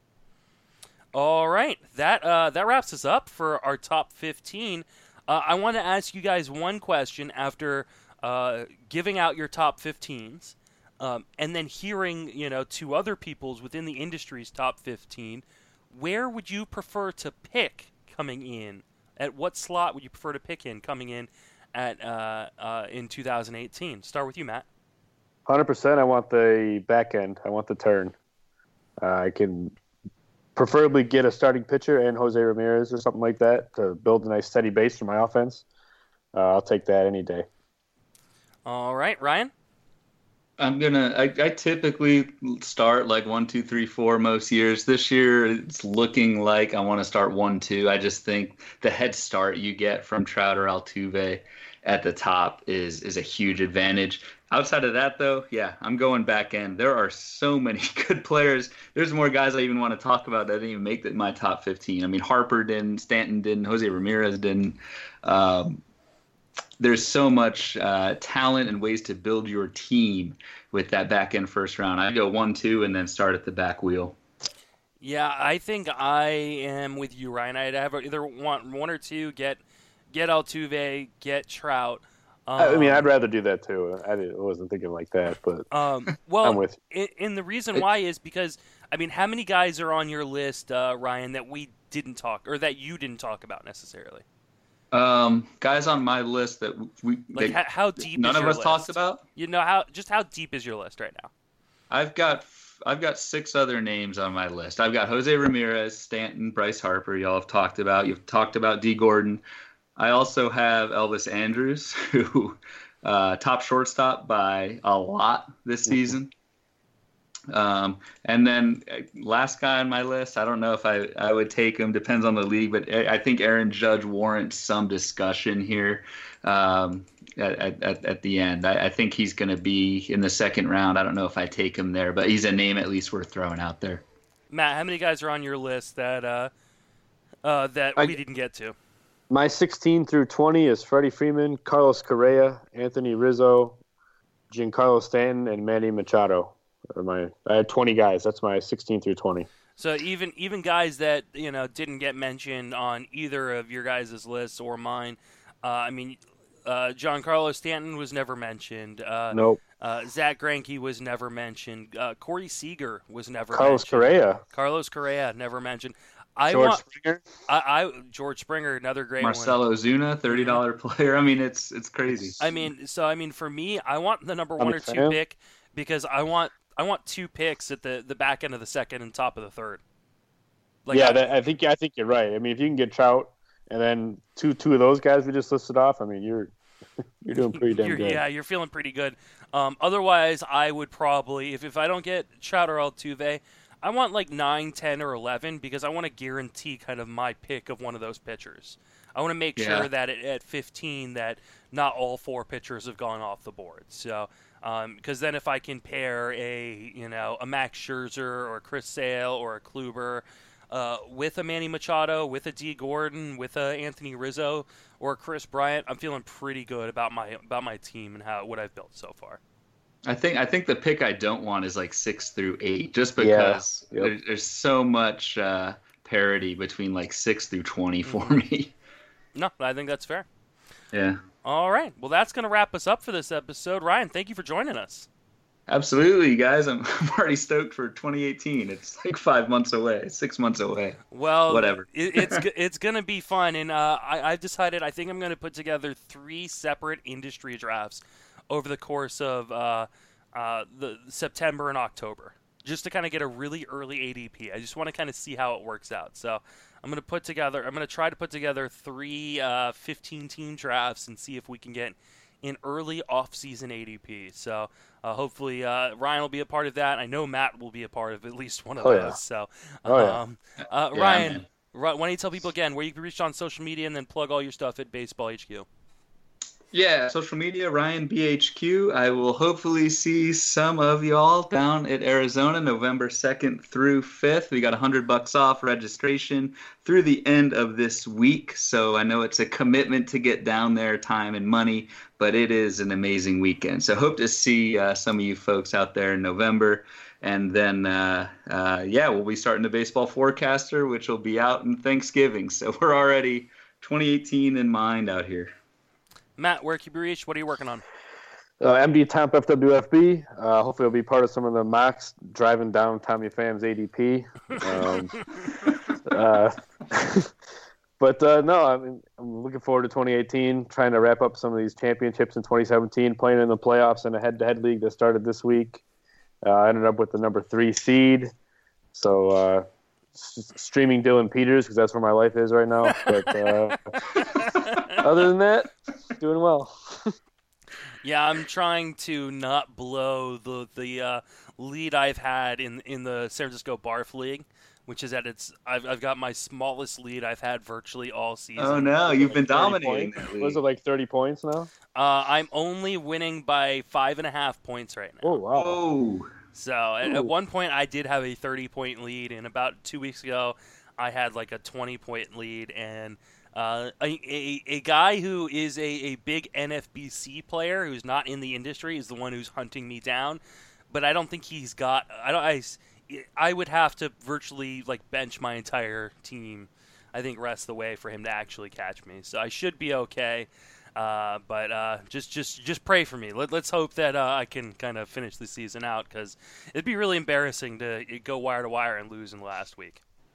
All right, that uh, that wraps us up for our top fifteen. Uh, I want to ask you guys one question after uh, giving out your top fifteens, um, and then hearing you know two other people's within the industry's top fifteen. Where would you prefer to pick coming in? At what slot would you prefer to pick in coming in at uh, uh, in two thousand eighteen? Start with you, Matt. one hundred percent I want the back end. I want the turn. Uh, I can preferably get a starting pitcher and Jose Ramirez or something like that to build a nice steady base for my offense. Uh, I'll take that any day. All right, Ryan. I'm gonna. I, I typically start like one, two, three, four most years. This year, it's looking like I want to start one, two. I just think the head start you get from Trout or Altuve at the top is is a huge advantage. Outside of that, though, yeah, I'm going back end. There are so many good players. There's more guys I even want to talk about that didn't even make the, my top fifteen. I mean, Harper didn't, Stanton didn't, Jose Ramirez didn't. Um, There's so much uh, talent and ways to build your team with that back end first round. I go one, two, and then start at the back wheel. Yeah, I think I am with you, Ryan. I'd have either want one or two. Get get Altuve, get Trout. Um, I mean, I'd rather do that too. I, didn't, I wasn't thinking like that, but Um, well, I'm with and, and the reason why is because I mean, how many guys are on your list, uh, Ryan, that we didn't talk or that you didn't talk about necessarily? Um, guys on my list that we Like, they, how, how deep none is of your us list? talked about. You know, how just how deep is your list right now? I've got I've got six other names on my list. I've got Jose Ramirez, Stanton, Bryce Harper. Y'all have talked about. You've talked about D. Gordon. I also have Elvis Andrus, who uh, top shortstop by a lot this season. Um, and then uh, last guy on my list, I don't know if I, I would take him. Depends on the league, but I I think Aaron Judge warrants some discussion here um, at, at at the end. I, I think he's going to be in the second round. I don't know if I take him there, but he's a name at least worth throwing out there. Matt, how many guys are on your list that uh, uh, that I- we didn't get to? My sixteen through twenty is Freddie Freeman, Carlos Correa, Anthony Rizzo, Giancarlo Stanton, and Manny Machado. Are my I had twenty guys. That's my sixteen through twenty. So even even guys that you know didn't get mentioned on either of your guys' lists or mine. Uh, I mean, uh, Giancarlo Stanton was never mentioned. Uh, Nope. Uh, Zach Greinke was never mentioned. Uh, Corey Seager was never Carlos mentioned. Correa. Carlos Correa never mentioned. I George want Springer. I, I George Springer, another great one. Marcelo Zuna, thirty dollar player. I mean, it's it's crazy. I mean, so I mean, for me, I want the number I'm one a or two fan. pick because I want I want two picks at the, the back end of the second and top of the third. Like yeah, I, that, I think I think you're right. I mean, if you can get Trout and then two two of those guys we just listed off, I mean, you're you're doing pretty damn you're, good. yeah, you're feeling pretty good. Um, otherwise, I would probably if if I don't get Trout or Altuve, I want like nine, ten, or eleven because I want to guarantee kind of my pick of one of those pitchers. I want to make Yeah. sure that at, at fifteen that not all four pitchers have gone off the board. So, because then if I can pair a you know a Max Scherzer or a Chris Sale or a Kluber uh, with a Manny Machado, with a D Gordon, with a Anthony Rizzo or a Chris Bryant, I'm feeling pretty good about my about my team and how what I've built so far. I think I think the pick I don't want is like six through eight, just Yeah, because yep. there, there's so much uh, parity between like six through twenty for me. No, I think that's fair. Yeah, All right. Well, that's going to wrap us up for this episode. Ryan, thank you for joining us. absolutely, guys. I'm I'm already stoked for twenty eighteen. It's like five months away, six months away. Well, Whatever. it, it's g- it's going to be fun, and uh, I, I've decided I think I'm going to put together three separate industry drafts over the course of uh, uh, the September and October, just to kind of get a really early A D P. I just want to kind of see how it works out. So I'm going to put together. I'm going to try to put together three uh, fifteen-team drafts and see if we can get an early off-season A D P. So uh, hopefully uh, Ryan will be a part of that. I know Matt will be a part of at least one of Oh, those. yeah. So Oh, yeah. um, uh, Yeah, Ryan, man. Ri- why don't you tell people again where you can reach on social media and then plug all your stuff at Baseball H Q? Yeah, social media, Ryan B H Q. I will hopefully see some of y'all down at Arizona November second through fifth. We got one hundred bucks off registration through the end of this week. So I know it's a commitment to get down there, time and money, but it is an amazing weekend. So hope to see uh, some of you folks out there in November. And then, uh, uh, yeah, we'll be starting the Baseball Forecaster, which will be out in Thanksgiving. So we're already twenty eighteen in mind out here. Matt, where can you be reached? What are you working on? Uh, M D Temp F W F B. Uh, hopefully, I'll be part of some of the mocks driving down Tommy Pham's A D P. Um, uh, but uh, no, I mean, I'm looking forward to twenty eighteen. Trying to wrap up some of these championships in twenty seventeen. Playing in the playoffs in a head-to-head league that started this week. Uh, I ended up with the number three seed. So uh, s- streaming Dylan Peters because that's where my life is right now. But uh, other than that, doing well. Yeah, I'm trying to not blow the the uh, lead I've had in in the San Francisco Barf League, which is at its. I've I've got my smallest lead I've had virtually all season. Oh, no, you've been thirty dominating points. that league. Was it like thirty points now? Uh, I'm only winning by five and a half points right now. Oh, wow. Oh, So at, Ooh. at one point I did have a thirty point lead, and about two weeks ago I had like a twenty point lead, and uh, a, a a guy who is a, a big N F B C player who's not in the industry is the one who's hunting me down, but I don't think he's got. I don't. I, I would have to virtually like bench my entire team, I think, rest of the way for him to actually catch me. So I should be okay. Uh, but uh, just, just, just pray for me. Let, let's hope that uh, I can kind of finish the season out, because it'd be really embarrassing to go wire to wire and lose in the last week.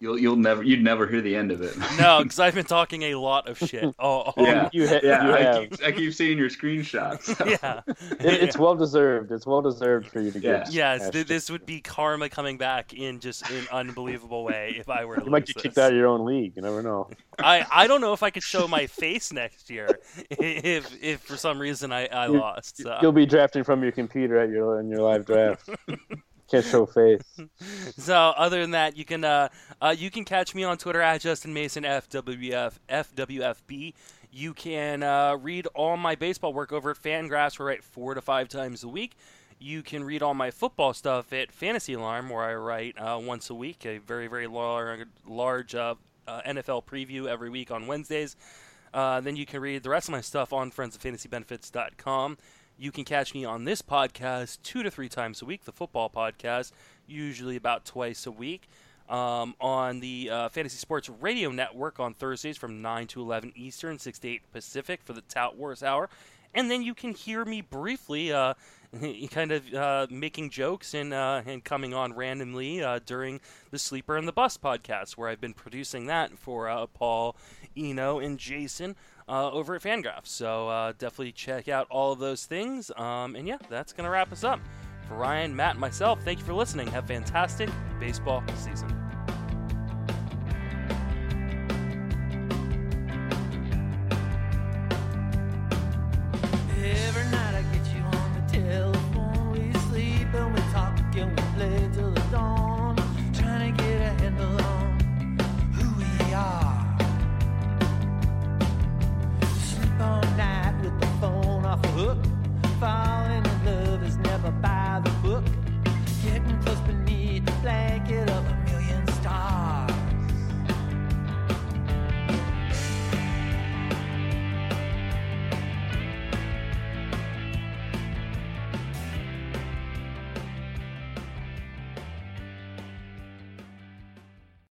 You'll you'll never you'd never hear the end of it. No, because I've been talking a lot of shit. Oh, oh Yeah, You ha- yeah. you I have. keep, I keep seeing your screenshots. yeah. It, it's well deserved. It's well deserved for you to Yeah. get. Yes, th- hashtag. this would be karma coming back in just an unbelievable way if I were to You might lose get kicked this. out of your own league. You never know. I, I don't know if I could show my face next year if if for some reason I, I You- lost. So. You'll be drafting from your computer at your in your live draft. Can't show face. So other than that, you can uh, uh, you can catch me on Twitter at Justin Mason F W F F W F B. You can uh, read all my baseball work over at Fangraphs, where I write four to five times a week. You can read all my football stuff at Fantasy Alarm, where I write uh, once a week, a very very large large uh, uh, N F L preview every week on Wednesdays. Uh, then you can read the rest of my stuff on friends of fantasy benefits dot com. You can catch me on this podcast two to three times a week, the football podcast, usually about twice a week, um, on the uh, Fantasy Sports Radio Network on Thursdays from nine to eleven Eastern, six to eight Pacific for the Tout Wars Hour. And then you can hear me briefly uh, kind of uh, making jokes and, uh, and coming on randomly uh, during the Sleeper and the Bus podcast, where I've been producing that for uh, Paul, Eno, and Jason. Uh, over at Fangraphs. So uh, definitely check out all of those things. Um, and yeah, that's going to wrap us up. For Ryan, Matt, and myself, thank you for listening. Have a fantastic baseball season.